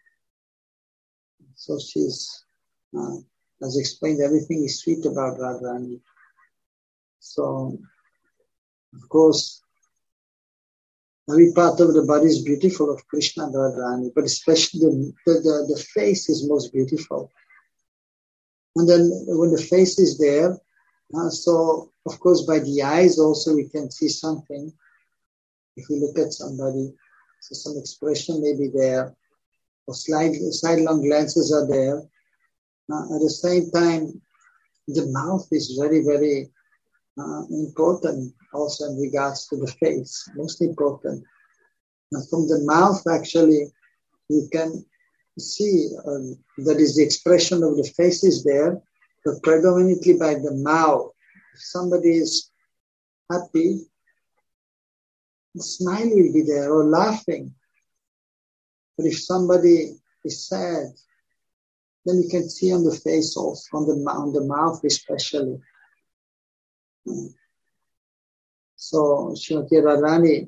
So she's, as explained, everything is sweet about Radharani. So, of course, every part of the body is beautiful of Krishna and Radharani, but especially the face is most beautiful. And then when the face is there, so of course by the eyes also we can see something. If we look at somebody, so some expression may be there, or sidelong glances are there. At the same time, the mouth is very, very important also in regards to the face, most important. And from the mouth, actually, you can see that is the expression of the face is there, but predominantly by the mouth. If somebody is happy, the smile will be there, or laughing. But if somebody is sad, then you can see on the face also, on the mouth especially. So Srimati Radharani,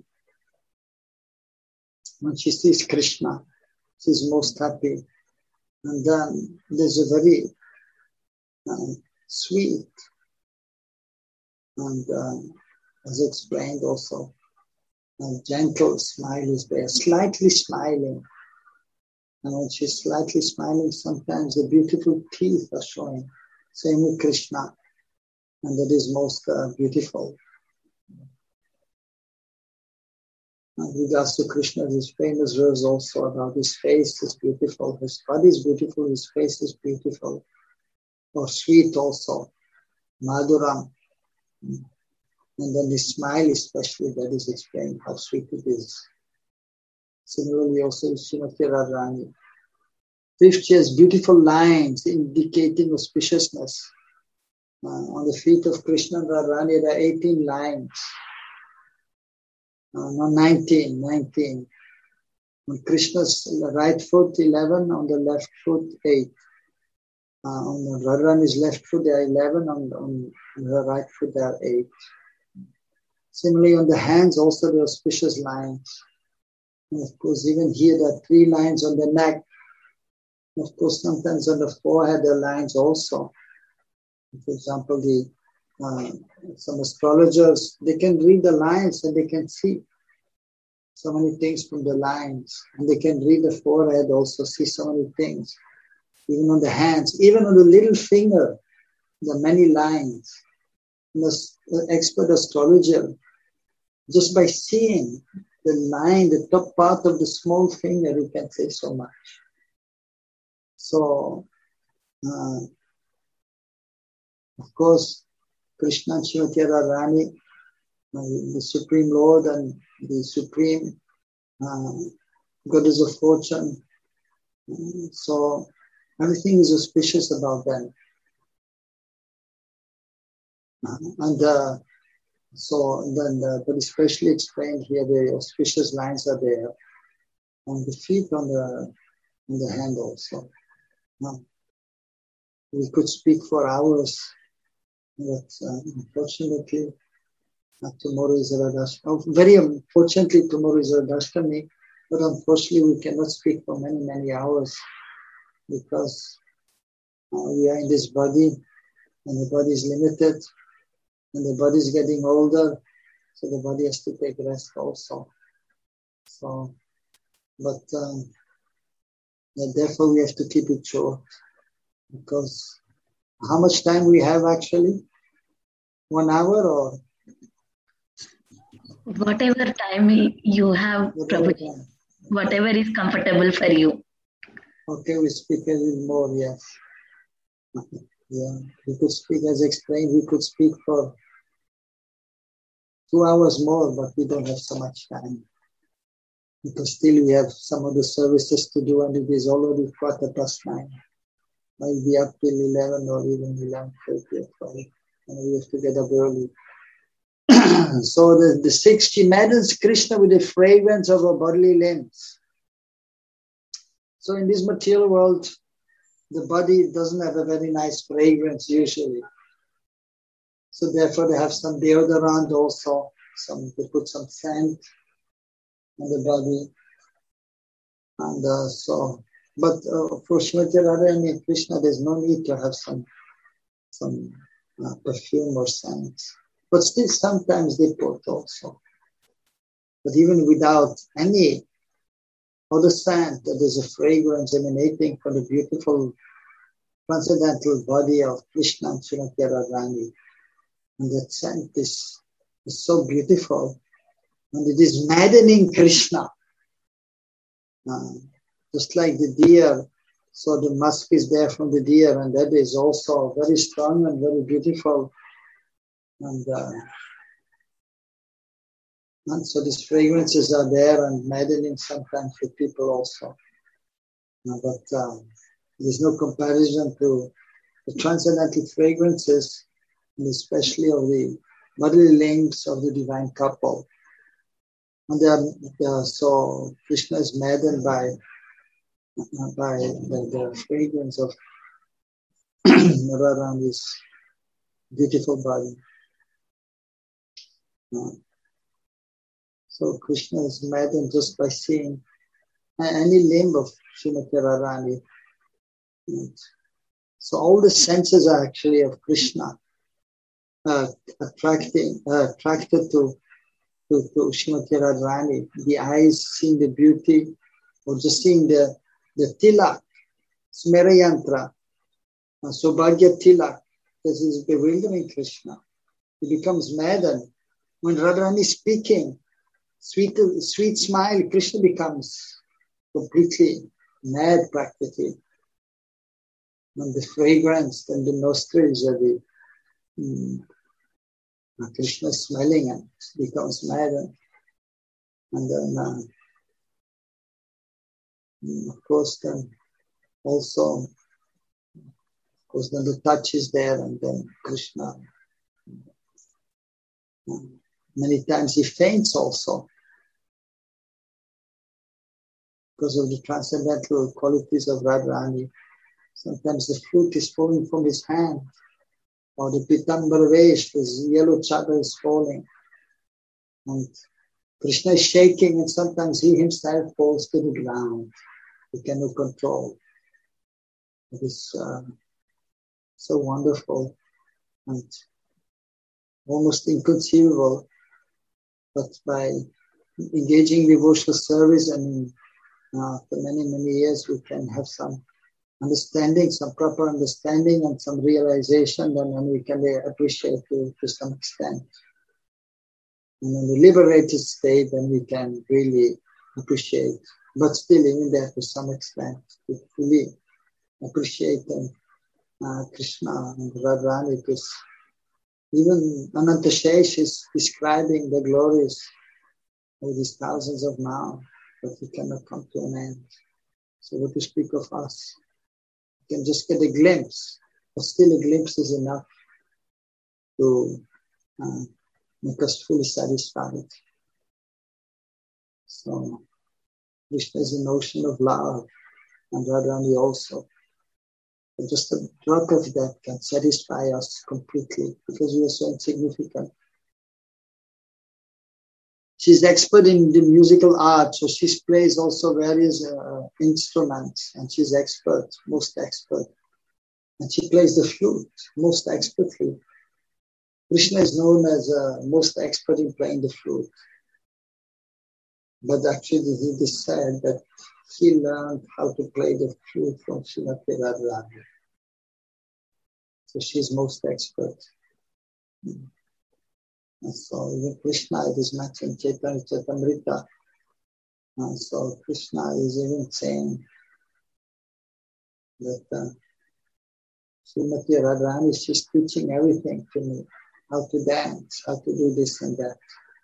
when she sees Krishna, she's most happy. And then there's a very sweet and as explained also, a gentle smile is there, slightly smiling. And when she's slightly smiling, sometimes the beautiful teeth are showing. Same with Krishna. And that is most beautiful. And with regards to Krishna, his famous verse also about his face is beautiful, his body is beautiful, his face is beautiful. Or sweet also, Madhuram. And then his smile especially, that is explained how sweet it is. Similarly also Srimati Radharani. Fifth, she has beautiful lines indicating auspiciousness. On the feet of Krishna and Radharani, there are 18 lines. No, 19. On Krishna's right foot, 11. On the left foot, 8. On Radharani's left foot, there are 11. On her right foot, there are 8. Similarly, on the hands, also the auspicious lines. And of course, even here, there are 3 lines on the neck. Of course, sometimes on the forehead, there are lines also. For example, some astrologers, they can read the lines and they can see so many things from the lines. And they can read the forehead also, see so many things. Even on the hands, even on the little finger, there are many lines. And the expert astrologer, just by seeing the line, the top part of the small finger, he can say so much. So, of course, Krishna and Srimati Radharani, the Supreme Lord and the Supreme Goddess of Fortune. So, everything is auspicious about them. But especially explained here, the auspicious lines are there on the feet, on the hand also. We could speak for hours, but unfortunately, Tomorrow is Radhashtami. Very unfortunately, tomorrow is Radhashtami, but unfortunately we cannot speak for many, many hours because we are in this body and the body is limited and the body is getting older, so the body has to take rest also. So, but therefore we have to keep it short because how much time we have actually? 1 hour or? Whatever time you have, Prabhuji, whatever is comfortable for you. Okay, we speak a little more, yes. Yeah, we could speak, as explained, we could speak for 2 hours more, but we don't have so much time. Because still we have some of the services to do and it is already 9:15. Might be up till 11 or even 11:30 or 12. And we have to get up early. So the 6, she maddens Krishna with the fragrance of her bodily limbs. So in this material world, the body doesn't have a very nice fragrance usually. So therefore they have some deodorant also. They put some scent on the body. And but for Srimati Radharani and Krishna, there's no need to have some perfume or scent. But still sometimes they put also. But even without any other scent, there's a fragrance emanating from the beautiful transcendental body of Krishna and Srimati Radharani. And that scent is so beautiful. And it is maddening Krishna. Just like the deer, so the musk is there from the deer, and that is also very strong and very beautiful. And so these fragrances are there and maddening sometimes for people also. But there's no comparison to the transcendental fragrances, and especially of the bodily limbs of the divine couple. And so Krishna is maddened by the fragrance of Radharani's beautiful body. So Krishna is maddened just by seeing any limb of Srimati Radharani. So all the senses are actually of Krishna, attracted to Srimati Radharani. The eyes seeing the beauty, or just seeing the tilak, smera yantra, Saubhagya tilak. This is bewildering Krishna. He becomes maddened. When Radharani is speaking, sweet smile, Krishna becomes completely mad practically. And the fragrance and the nostrils of the Krishna smelling and becomes mad. And then, of course, then also, then the touch is there, and then Krishna. Many times he faints also because of the transcendental qualities of Radharani. Sometimes the flute is falling from his hand, or the Pitambara Vesh, his yellow chadar is falling. And Krishna is shaking, and sometimes he himself falls to the ground. He cannot control. It is so wonderful and almost inconceivable. But by engaging devotional service and for many, many years, we can have some understanding, some proper understanding and some realization, then we can appreciate to some extent. And in the liberated state, then we can really appreciate, but still even there to some extent, to fully appreciate Krishna and Radharani, because even Ananta Shesh is describing the glories of these thousands of now, but we cannot come to an end. So what to speak of us? We can just get a glimpse, but still a glimpse is enough to make us fully satisfied. So Krishna is an ocean of love, and Radharani also. But just a drop of that can satisfy us completely because we are so insignificant. She's expert in the musical art, so she plays also various instruments, and she's expert, most expert. And she plays the flute most expertly. Krishna is known as most expert in playing the flute. But actually, it is said that he learned how to play the flute from Srimati Radharani. So she's most expert. And so even Krishna, it is mentioned Chaitanya Chaitamrita. And so Krishna is even saying that Srimati Radharani, she's teaching everything to me. How to dance, how to do this and that.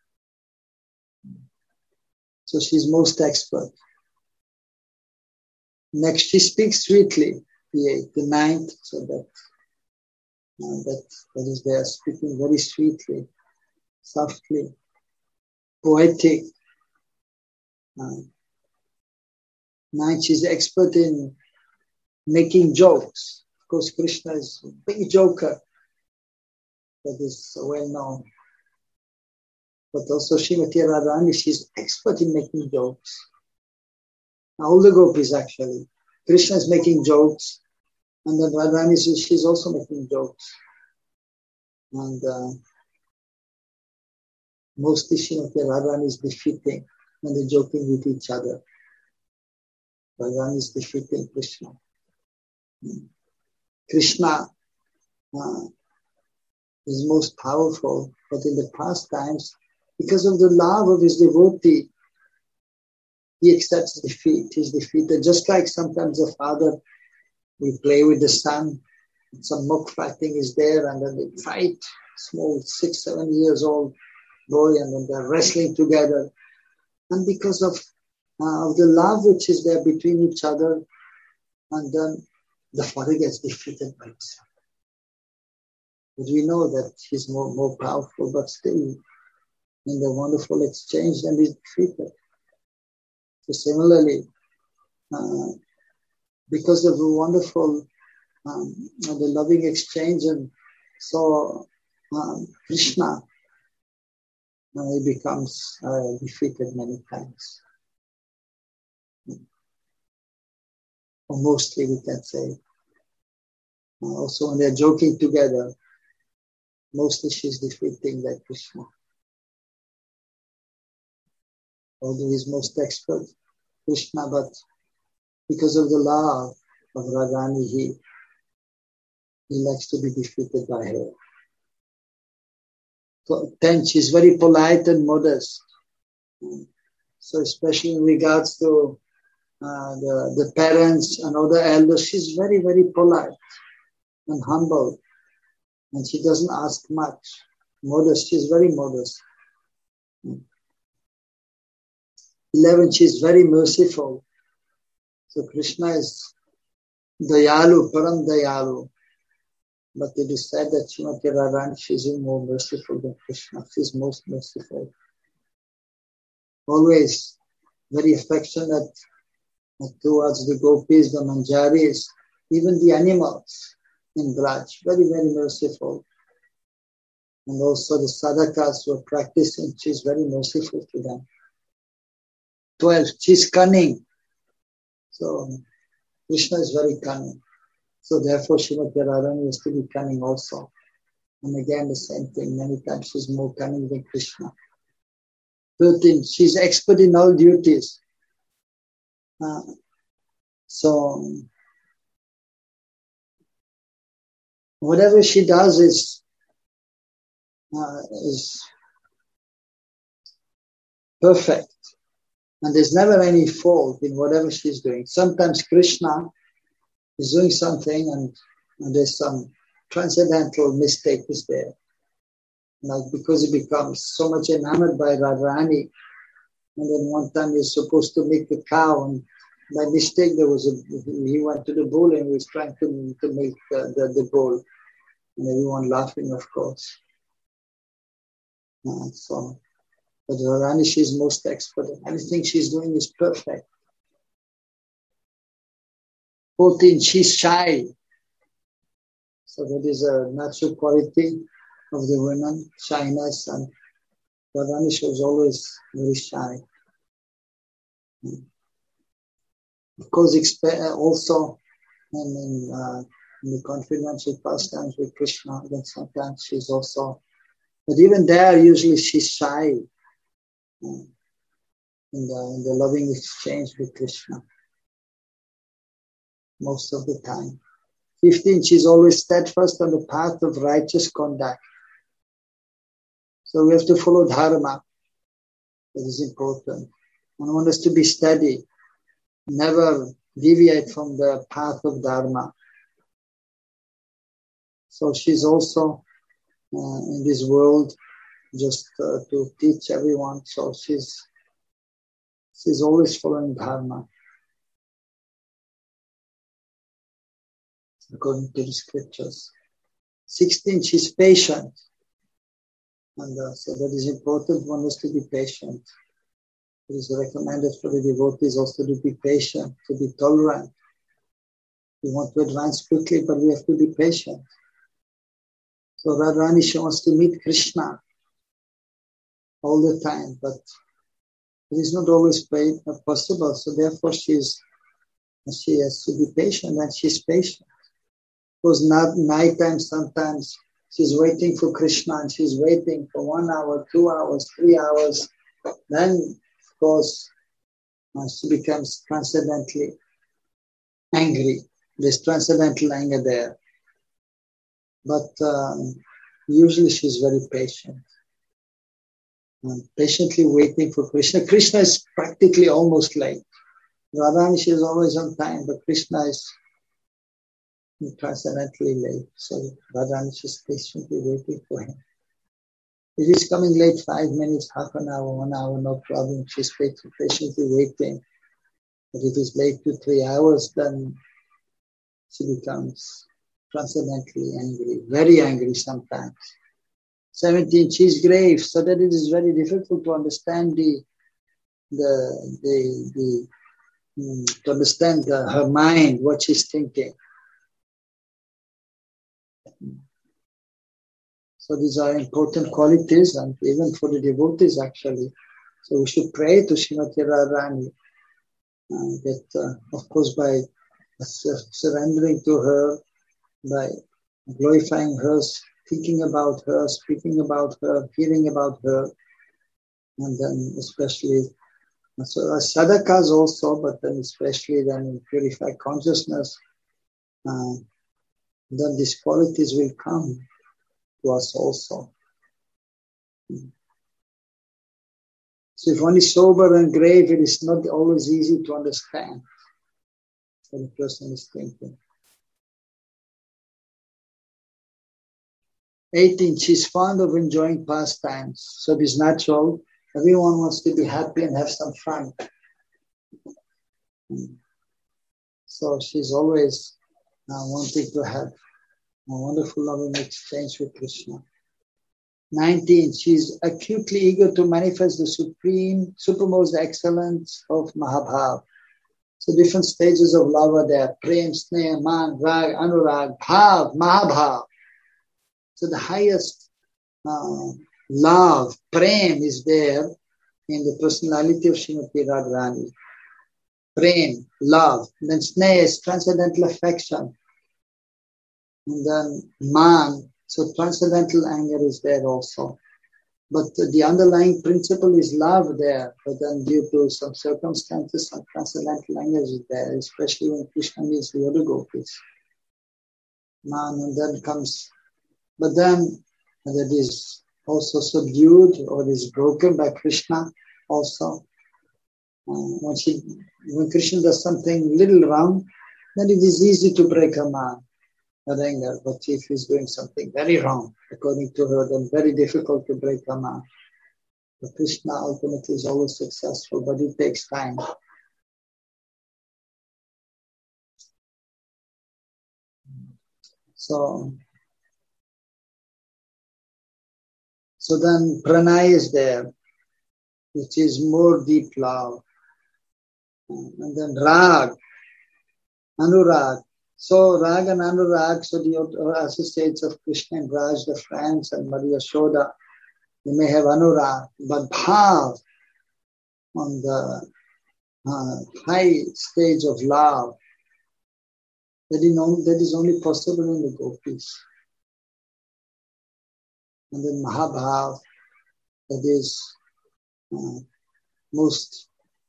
So she's most expert. Next, she speaks sweetly, the ninth, so that is there, speaking very sweetly, softly, poetic. Ninth, she's expert in making jokes. Of course, Krishna is a big joker. That is well known. But also Srimati Radharani, she's expert in making jokes. All the gopis actually. Krishna is making jokes, and then Radharani, she's also making jokes. And mostly Srimati Radharani is defeating when they're joking with each other. Radharani is defeating Krishna. Krishna is most powerful, but in the past times, because of the love of his devotee, he accepts defeat. He's defeated. Just like sometimes a father, we play with the son, some mock fighting is there, and then they fight, small 6-7 years old boy, and then they're wrestling together. And because of the love which is there between each other, and then the father gets defeated by his son. But we know that he's more powerful, but still, in the wonderful exchange, then he's defeated. So similarly, because of the wonderful, the loving exchange, and so Krishna, he becomes defeated many times. Or mostly, we can say. Also, when they're joking together, mostly she's defeating that Krishna. Although he's most expert, Krishna, but because of the love of Radharani, he likes to be defeated by her. So, 10, she's very polite and modest. So especially in regards to the parents and other elders, she's very, very polite and humble. And she doesn't ask much. Modest, she's very modest. 11, she's very merciful. So Krishna is Dayalu, Param Dayalu. But it is said that Srimati Radharani, she's even more merciful than Krishna. She's most merciful. Always very affectionate towards the gopis, the manjaris, even the animals in Braj. Very, very merciful. And also the sadhakas who are practicing, she's very merciful to them. 12, she's cunning. So Krishna is very cunning. So therefore Srimati Radharani has to be cunning also. And again the same thing, many times she's more cunning than Krishna. 13, she's expert in all duties. So whatever she does is perfect. And there's never any fault in whatever she's doing. Sometimes Krishna is doing something and there's some transcendental mistake is there. Like because he becomes so much enamored by Radharani, and then one time he's supposed to milk the cow, and by mistake he went to the bull and he was trying to milk the bull. And everyone laughing, of course. But Radharani, she's most expert. Everything she's doing is perfect. 14, she's shy. So that is a natural quality of the women, shyness. And Radharani was always very shy. Of course, also in the confidential pastimes with Krishna, then sometimes she's also, but even there, usually she's shy in the loving exchange with Krishna most of the time. 15, she's always steadfast on the path of righteous conduct. So we have to follow dharma. That is important. One wants us to be steady, never deviate from the path of dharma. So she's also in this world just to teach everyone. So she's always following dharma according to the scriptures. 16, she's patient. And so that is important. One is to be patient. It is recommended for the devotees also to be patient, to be tolerant. We want to advance quickly, but we have to be patient. So Radharani, she wants to meet Krishna all the time, but it is not always possible. So therefore she has to be patient, and she's patient. Because night time sometimes she's waiting for Krishna, and she's waiting for 1 hour, 2 hours, 3 hours. Then, of course, she becomes transcendently angry. There's transcendental anger there. But usually she's very patient. Patiently waiting for Krishna. Krishna is practically almost late. Radharani, she is always on time, but Krishna is transcendently late. So Radharani, she's patiently waiting for him. If he's coming late 5 minutes, half an hour, 1 hour, no problem. She's patiently waiting. But if he's late 2, 3 hours, then she becomes transcendently angry, very angry sometimes. 17, she's grave, so that it is very difficult to understand her mind, what she's thinking. So these are important qualities, and even for the devotees actually. So we should pray to Srimati Radharani that, of course, by surrendering to her, by glorifying her, thinking about her, speaking about her, feeling about her, and then especially sadhakas also, but then especially then purify consciousness, then these qualities will come to us also. So if one is sober and grave, it is not always easy to understand what the person is thinking. 18, she's fond of enjoying pastimes. So it is natural. Everyone wants to be happy and have some fun. So she's always wanting to have a wonderful loving exchange with Krishna. 19, she's acutely eager to manifest the supermost excellence of Mahabhav. So different stages of love are there. Prem, Sneha, Man, Rag, Anurag, Bhav, Mahabhav. So the highest love, Prem, is there in the personality of Srimati Radharani. Prem, love. And then Sneha is transcendental affection. And then Man, so transcendental anger is there also. But the underlying principle is love there. But then due to some circumstances, some transcendental anger is there, especially when Krishna meets the other gopis. Man, and then comes, but then that is also subdued or is broken by Krishna also. When Krishna does something little wrong, then it is easy to break her man. Anger, but if he's doing something very wrong, according to her, then very difficult to break her man. But Krishna ultimately is always successful, but it takes time. So then pranay is there, which is more deep love. And then rag, anurag. So Rag and Anurag, so the associates of Krishna and Raj, the friends, and Maria Yashoda, They may have anurag, but bhav on the high stage of love, that is only possible in the gopis. And then Mahabhav, that is most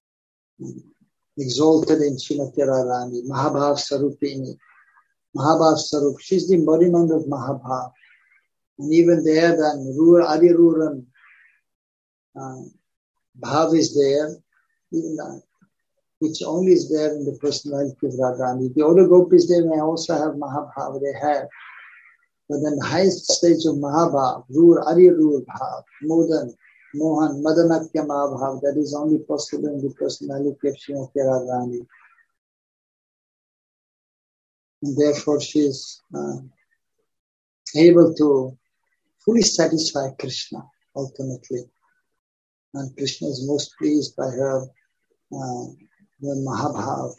exalted in Srimati Radharani, Mahabhav Sarupini. Mahabhav Sarup, she's the embodiment of Mahabhav. And even there, then Adiruran Bhav is there, even that, which only is there in the personality of Radharani. The other gopis, they may also have Mahabhav, they have. But then the highest stage of Mahabhav, Adirur Bhav, Modan, Mohan, Madanatya Mahabhav, that is only possible in the personality of Srimati Radharani. And therefore she is able to fully satisfy Krishna ultimately. And Krishna is most pleased by her Mahabhav.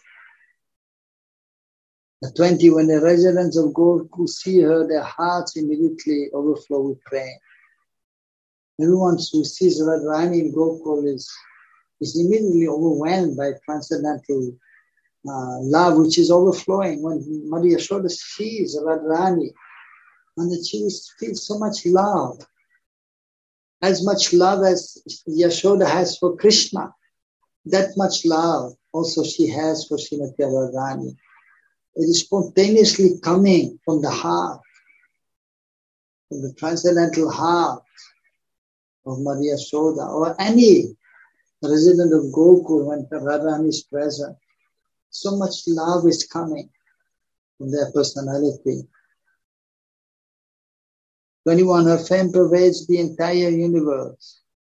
At 20, when the residents of Gokul see her, their hearts immediately overflow with praying. Everyone who sees Radharani in Gokul is immediately overwhelmed by transcendental love, which is overflowing. When Maria Yashoda sees Radharani, and that she feels so much love, as much love as Yashoda has for Krishna, that much love also she has for Srimati Radharani. It is spontaneously coming from the heart, from the transcendental heart of Maria Yashoda, or any resident of Gokul when Radharani is present. So much love is coming from their personality. 21, her fame pervades the entire universe.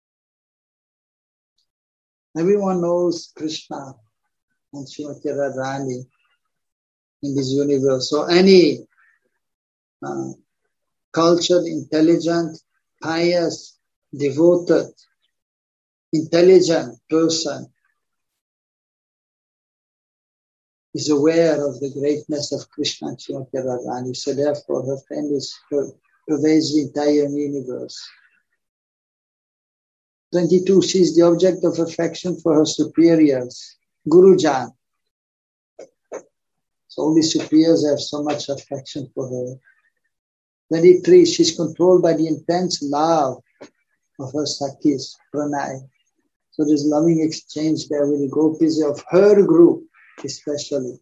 Everyone knows Krishna and Srimati Radharani in this universe. So any cultured, intelligent, pious, devoted, intelligent person is aware of the greatness of Krishna and Srimati Radharani. So therefore her fame pervades the entire universe. 22, she is the object of affection for her superiors, Gurujan. So all the superiors have so much affection for her. 23, she is controlled by the intense love of her Sakhis, Pranay. So there's loving exchange there with the gopis of her group, especially.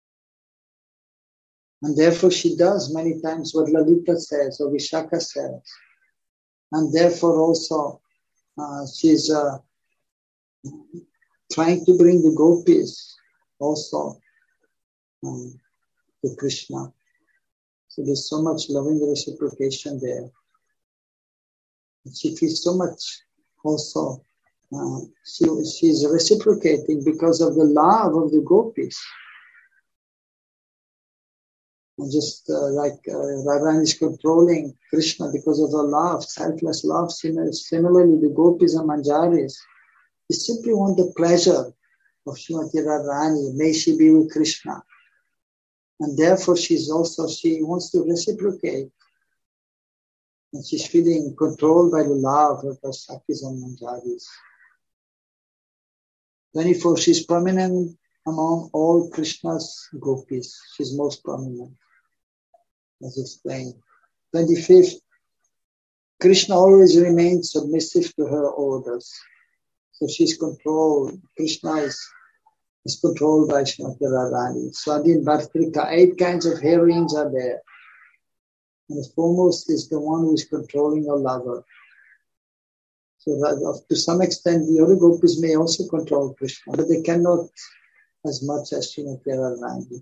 And therefore she does many times what Lalita says or Vishaka says. And therefore also she's trying to bring the gopis also to Krishna. So there's so much loving reciprocation there. And she feels so much also, she's reciprocating because of the love of the gopis. And just like Radharani is controlling Krishna because of her love, selfless love. Similarly, the gopis and manjaris, they simply want the pleasure of Srimati Radharani. May she be with Krishna. And therefore she wants to reciprocate. And she's feeling controlled by the love of her Sakhis and manjaris. 24, she's prominent among all Krishna's gopis. She's most prominent, as explained. 25th, Krishna always remains submissive to her orders. So she's controlled. Krishna is controlled by Srimati Radharani. Swadhin Bhartrika, 8 kinds of heroines are there. And the foremost is the one who is controlling her lover. So to some extent, the other gopis may also control Krishna, but they cannot as much as Srimati Radharani.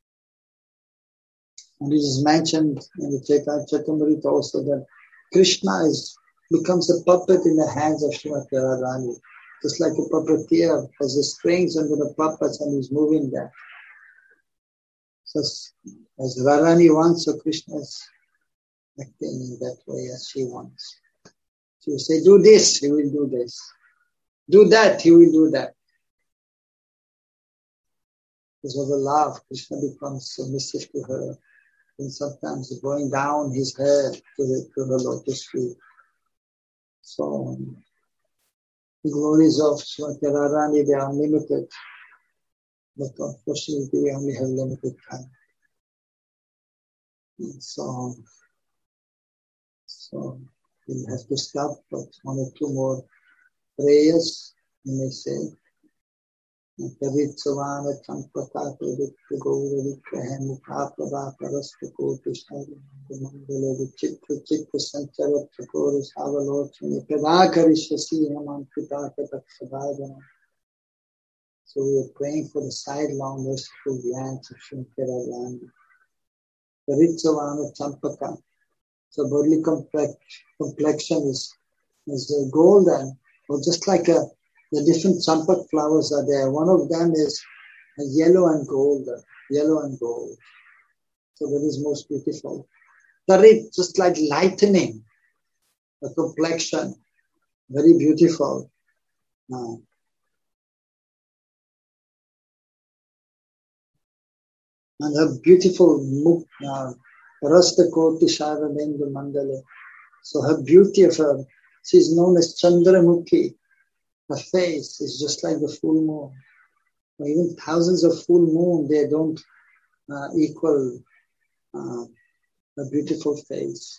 And it is mentioned in the Chaitanya Charitamrita also that Krishna becomes a puppet in the hands of Srimati Radharani. Just like a puppeteer has the strings under the puppets and is moving them. So as Radharani wants, so Krishna is acting in that way as she wants. She will say, do this, he will do this. Do that, he will do that. Because of the love, Krishna becomes submissive to her. And sometimes going down his head to her lotus feet. So the glories of Srimati Radharani, they are unlimited, but unfortunately we only have limited time. So we'll have to stop, but one or two more prayers, you may say. Tavitsavana Champaka Pradipta Gaura Vikraha Mukha Parasta Koti Mandala Vichitra Chitra Sanchara Chakora Savalochani Kadakari Shasi Haman Pitaka Takshadayana. So we are praying for the sidelong merciful glance of Srimati Radharani. Tavitsavana Champaka. So bodily complexion is golden, or just like the different champak flowers are there. One of them is yellow and gold. So that is most beautiful. Tarit, just like lightening the complexion, very beautiful. And her beautiful Rasta Koti Sharadendu Mandale. So her beauty of her, she's known as Chandramukhi. Her face is just like the full moon. Even thousands of full moon, they don't equal a beautiful face.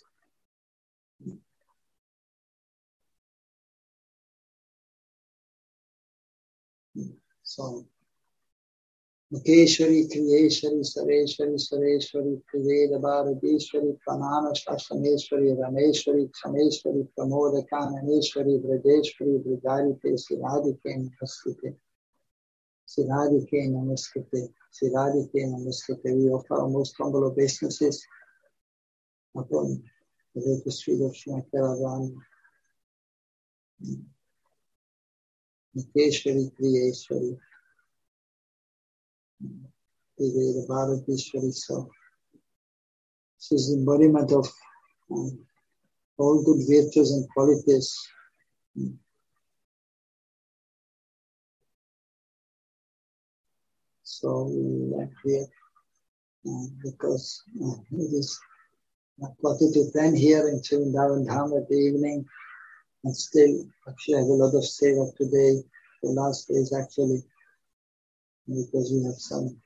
So, Mukeshwari, Kriyeshwari, Sareshwari, Sareshwari, Priveda Bharadeshwari, Pranana Shashameshwari, Rameshwari, Khameshwari, Pramoda Kananeshwari, Bradeshwari, Brigarite, Siradike, Namaskate. Siradike, Namaskate. Siradike, Namaskate. We offer our most humble obeisances upon the lotus feet of Srimati Radharani. Mukeshwari, Kriyeshwari. The Bharateshwari, so she's the embodiment of all good virtues and qualities. So we are here because it is 10:40 here in Vrindavan Dham at the evening, and still actually I have a lot of seva today. The last days actually, because we have some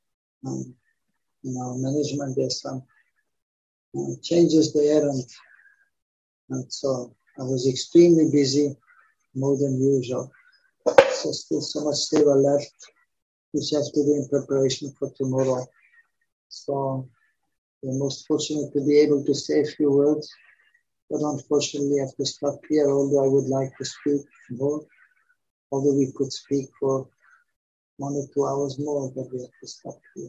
in our management, there's some changes there, and so I was extremely busy, more than usual. So still so much seva left, which has to do in preparation for tomorrow. So we're most fortunate to be able to say a few words, but unfortunately I have to stop here, although I would like to speak more, although we could speak for 1 or 2 hours more, but we have to stop here.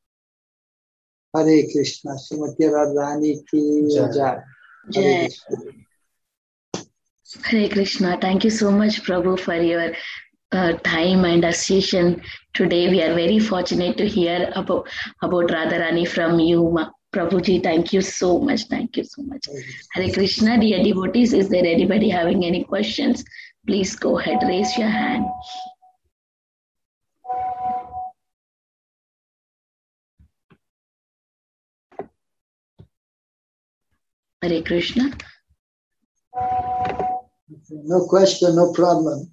Hare Krishna, Srimati Radharani ki jai. Hare Krishna. Hare Krishna. Thank you so much, Prabhu, for your time and association. Today we are very fortunate to hear about Radharani from you, Prabhuji. Thank you so much. Thank you so much. Hare Krishna. Dear devotees, is there anybody having any questions? Please go ahead, raise your hand. Hare Krishna. No question, no problem.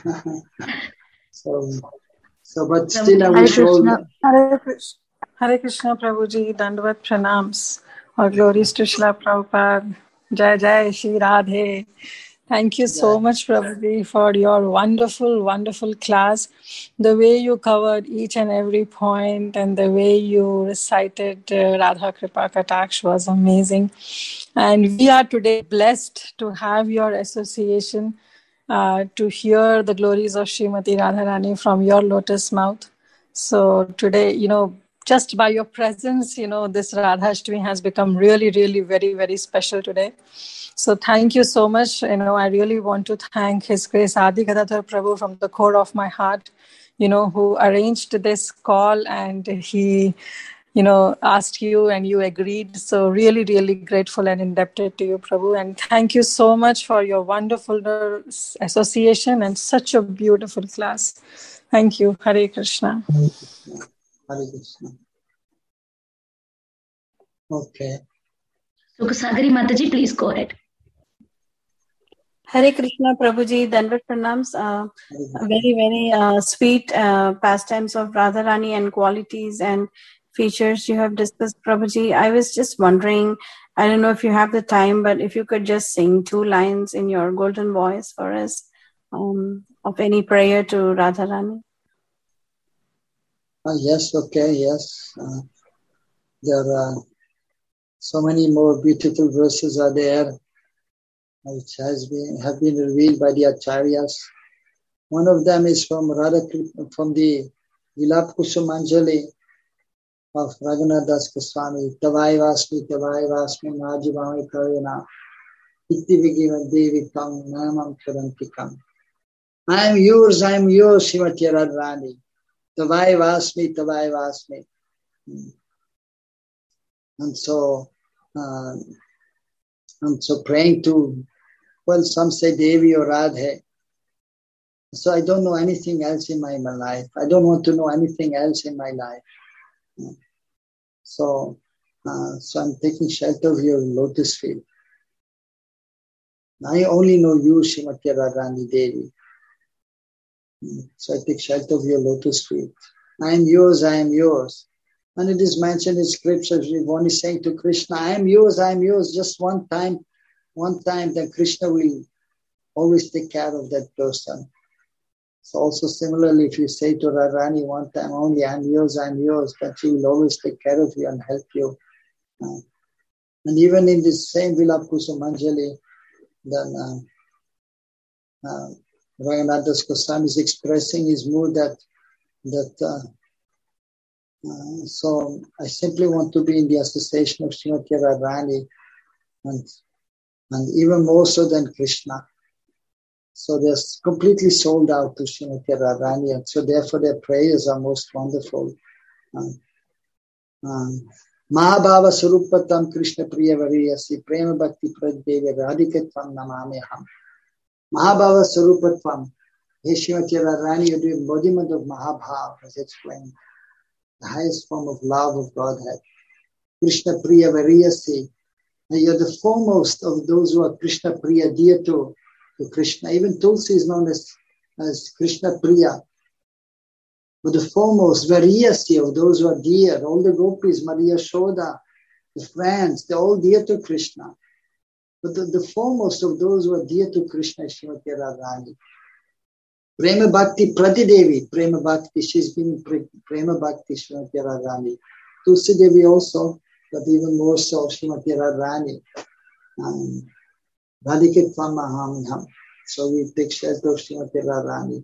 So, but still I wish all... Hare Krishna, Prabhuji, Dandavat Pranams. All glories to Srila Prabhupada. Jai Jai Shri Radhe. Thank you so much, Prabhuji, for your wonderful, wonderful class. The way you covered each and every point and the way you recited Radha Kripa Kataksh was amazing. And we are today blessed to have your association, to hear the glories of Srimati Radharani from your lotus mouth. So today, just by your presence, this Radhashtami has become really, really very, very special today. So thank you so much. I really want to thank His Grace Adi Gadadhar Prabhu from the core of my heart, who arranged this call, and he, asked you and you agreed. So really, really grateful and indebted to you, Prabhu. And thank you so much for your wonderful association and such a beautiful class. Thank you. Hare Krishna. Hare Krishna. Okay. So Sagari Mataji, please go ahead. Hare Krishna, Prabhuji, Dandavat Pranams. Very, very sweet pastimes of Radharani and qualities and features you have discussed, Prabhuji. I was just wondering, I don't know if you have the time, but if you could just sing 2 lines in your golden voice for us of any prayer to Radharani. Yes, okay, yes. There are so many more beautiful verses are there, which have been revealed by the acharyas. One of them is from the Vilap Kusumanjali of Raghunath Das Goswami. Tavai Vasmi Najivami Kavina Ittivigiva Devikam Namam Charantikam. I am yours, Srimati Radharani. Tavai Vasmi. And so praying to, well, some say Devi or Radhe. So I don't know anything else in my life. I don't want to know anything else in my life. So I'm taking shelter of your lotus feet. I only know you, Srimati Radharani Devi. So I take shelter of your lotus feet. I am yours. And it is mentioned in scriptures, one is saying to Krishna, I am yours. Just one time, then Krishna will always take care of that person. So also similarly, if you say to Radharani one time only, I am yours, then she will always take care of you and help you. And even in this same Vilap Kusumanjali, then Raghunath Das Goswami is expressing his mood so I simply want to be in the association of Srimati Radharani and even more so than Krishna. So they're completely sold out to Srimati Radharani, and so therefore their prayers are most wonderful. Mahabhava Sarupatam Krishna Priya Variyasi Prema Bhakti Pradeva Radhikatvam Namameham. Mahabhava Sarupatvam. Hey Srimati Radharani, you're the embodiment of Mahabhava, as explained. The highest form of love of Godhead. Krishna Priya Variyasi. And you're the foremost of those who are Krishna Priya, dear to Krishna. Even Tulsi is known as Krishna Priya. But the foremost, Variyasi, of those who are dear, all the gopis, Maria Shoda, the friends, they're all dear to Krishna. But the foremost of those who are dear to Krishna is Srimati Radharani. Prema Bhakti Pratidevi, Prema Bhakti, she's been Prema Bhakti Srimati Radharani. Tulsi Devi also, but even more so Srimati Radharani. Radhikatvam Mahamiham. So we take shelter of Srimati Radharani.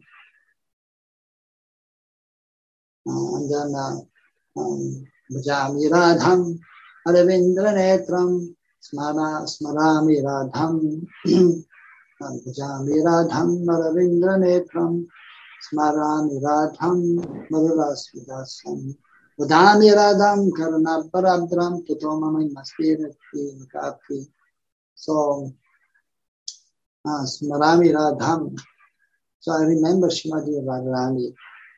And then Bhajami Radham Aravindra Netram Smarami Radham Bhajami Radham Aravindra Netram Smarami Radham Madhurasvidasam Vadami Radham Karuna Parabdram Tutomamai Mastirati Kapi. So Smarami Radham. So I remember Srimati Radharani.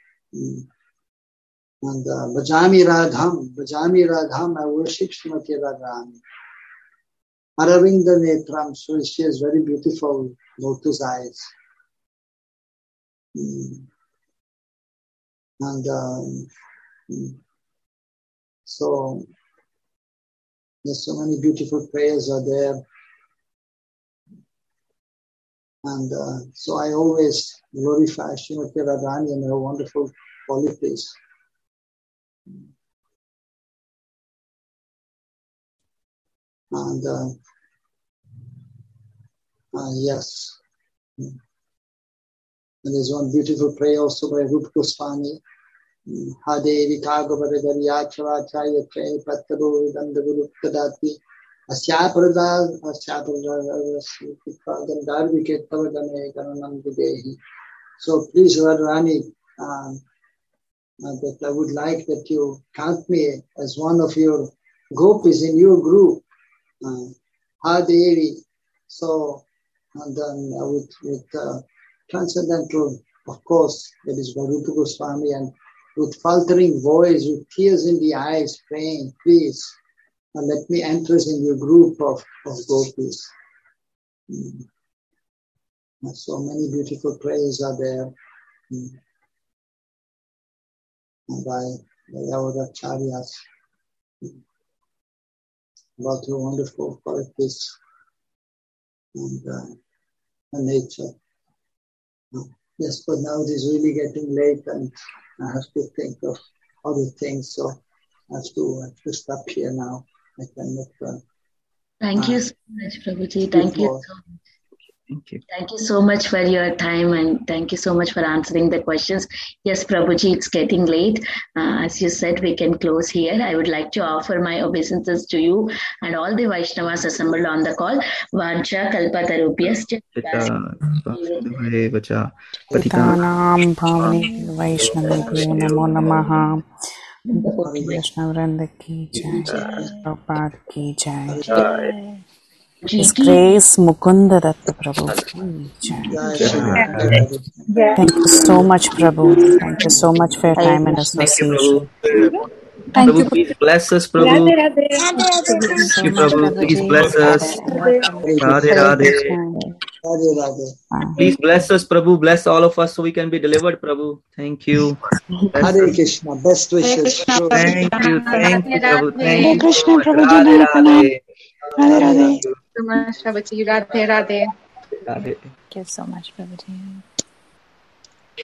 And Bhajami Radham, I worship Srimati Radharani. Aravinda Netram, so she has very beautiful lotus eyes. And so there's so many beautiful prayers are there. And so I always glorify Srimati Radharani and her wonderful qualities. And yes. And there's one beautiful prayer also by Rupa Goswami. Hadevi Kagavara Garyachava Chaya Pattaro Dandaguru Kadati Asyaprada Gandharviketavadame Gananam Videhi. So please, Radharani, that I would like that you count me as one of your gopis in your group. Hadevi. So, and then with transcendental, of course, that is Rupa Goswami, and with faltering voice, with tears in the eyes, praying, please, let me enter in your group of gopis. So many beautiful prayers are there by our acharyas about the wonderful qualities and nature. Yes, but now it is really getting late and I have to think of other things, so I have to stop here now. I cannot. Thank you so much, Prabhuji. Thank you so much. Thank you. Thank you so much for your time and thank you so much for answering the questions. Yes, Prabhuji, it's getting late. As you said, we can close here. I would like to offer my obeisances to you and all the Vaishnavas assembled on the call. Vancha kalpatarubhyascha Patitanam Bhavane Vaishnavibhyo Namo Namaha. Vaishnavrinda ki jai, Prabhupada ki jai. His Grace Mukunda Datta Prabhu ki jai. Thank you so much, Prabhu. Thank you so much for your time and association. Thank you. Please bless us, Prabhu. Thank you, Prabhu. Please bless us. Radhe Radhe. Please bless us, Prabhu. Bless all of us so we can be delivered, Prabhu. Thank you. Hare Krishna. Best wishes. Thank you, Prabhu. Thank Hare you. Krishna, Prabhu. Radhe Radhe. Radhe Radhe. So much, Prabhuji. Radhe Radhe. Radhe. Thank you so much, Prabhuji.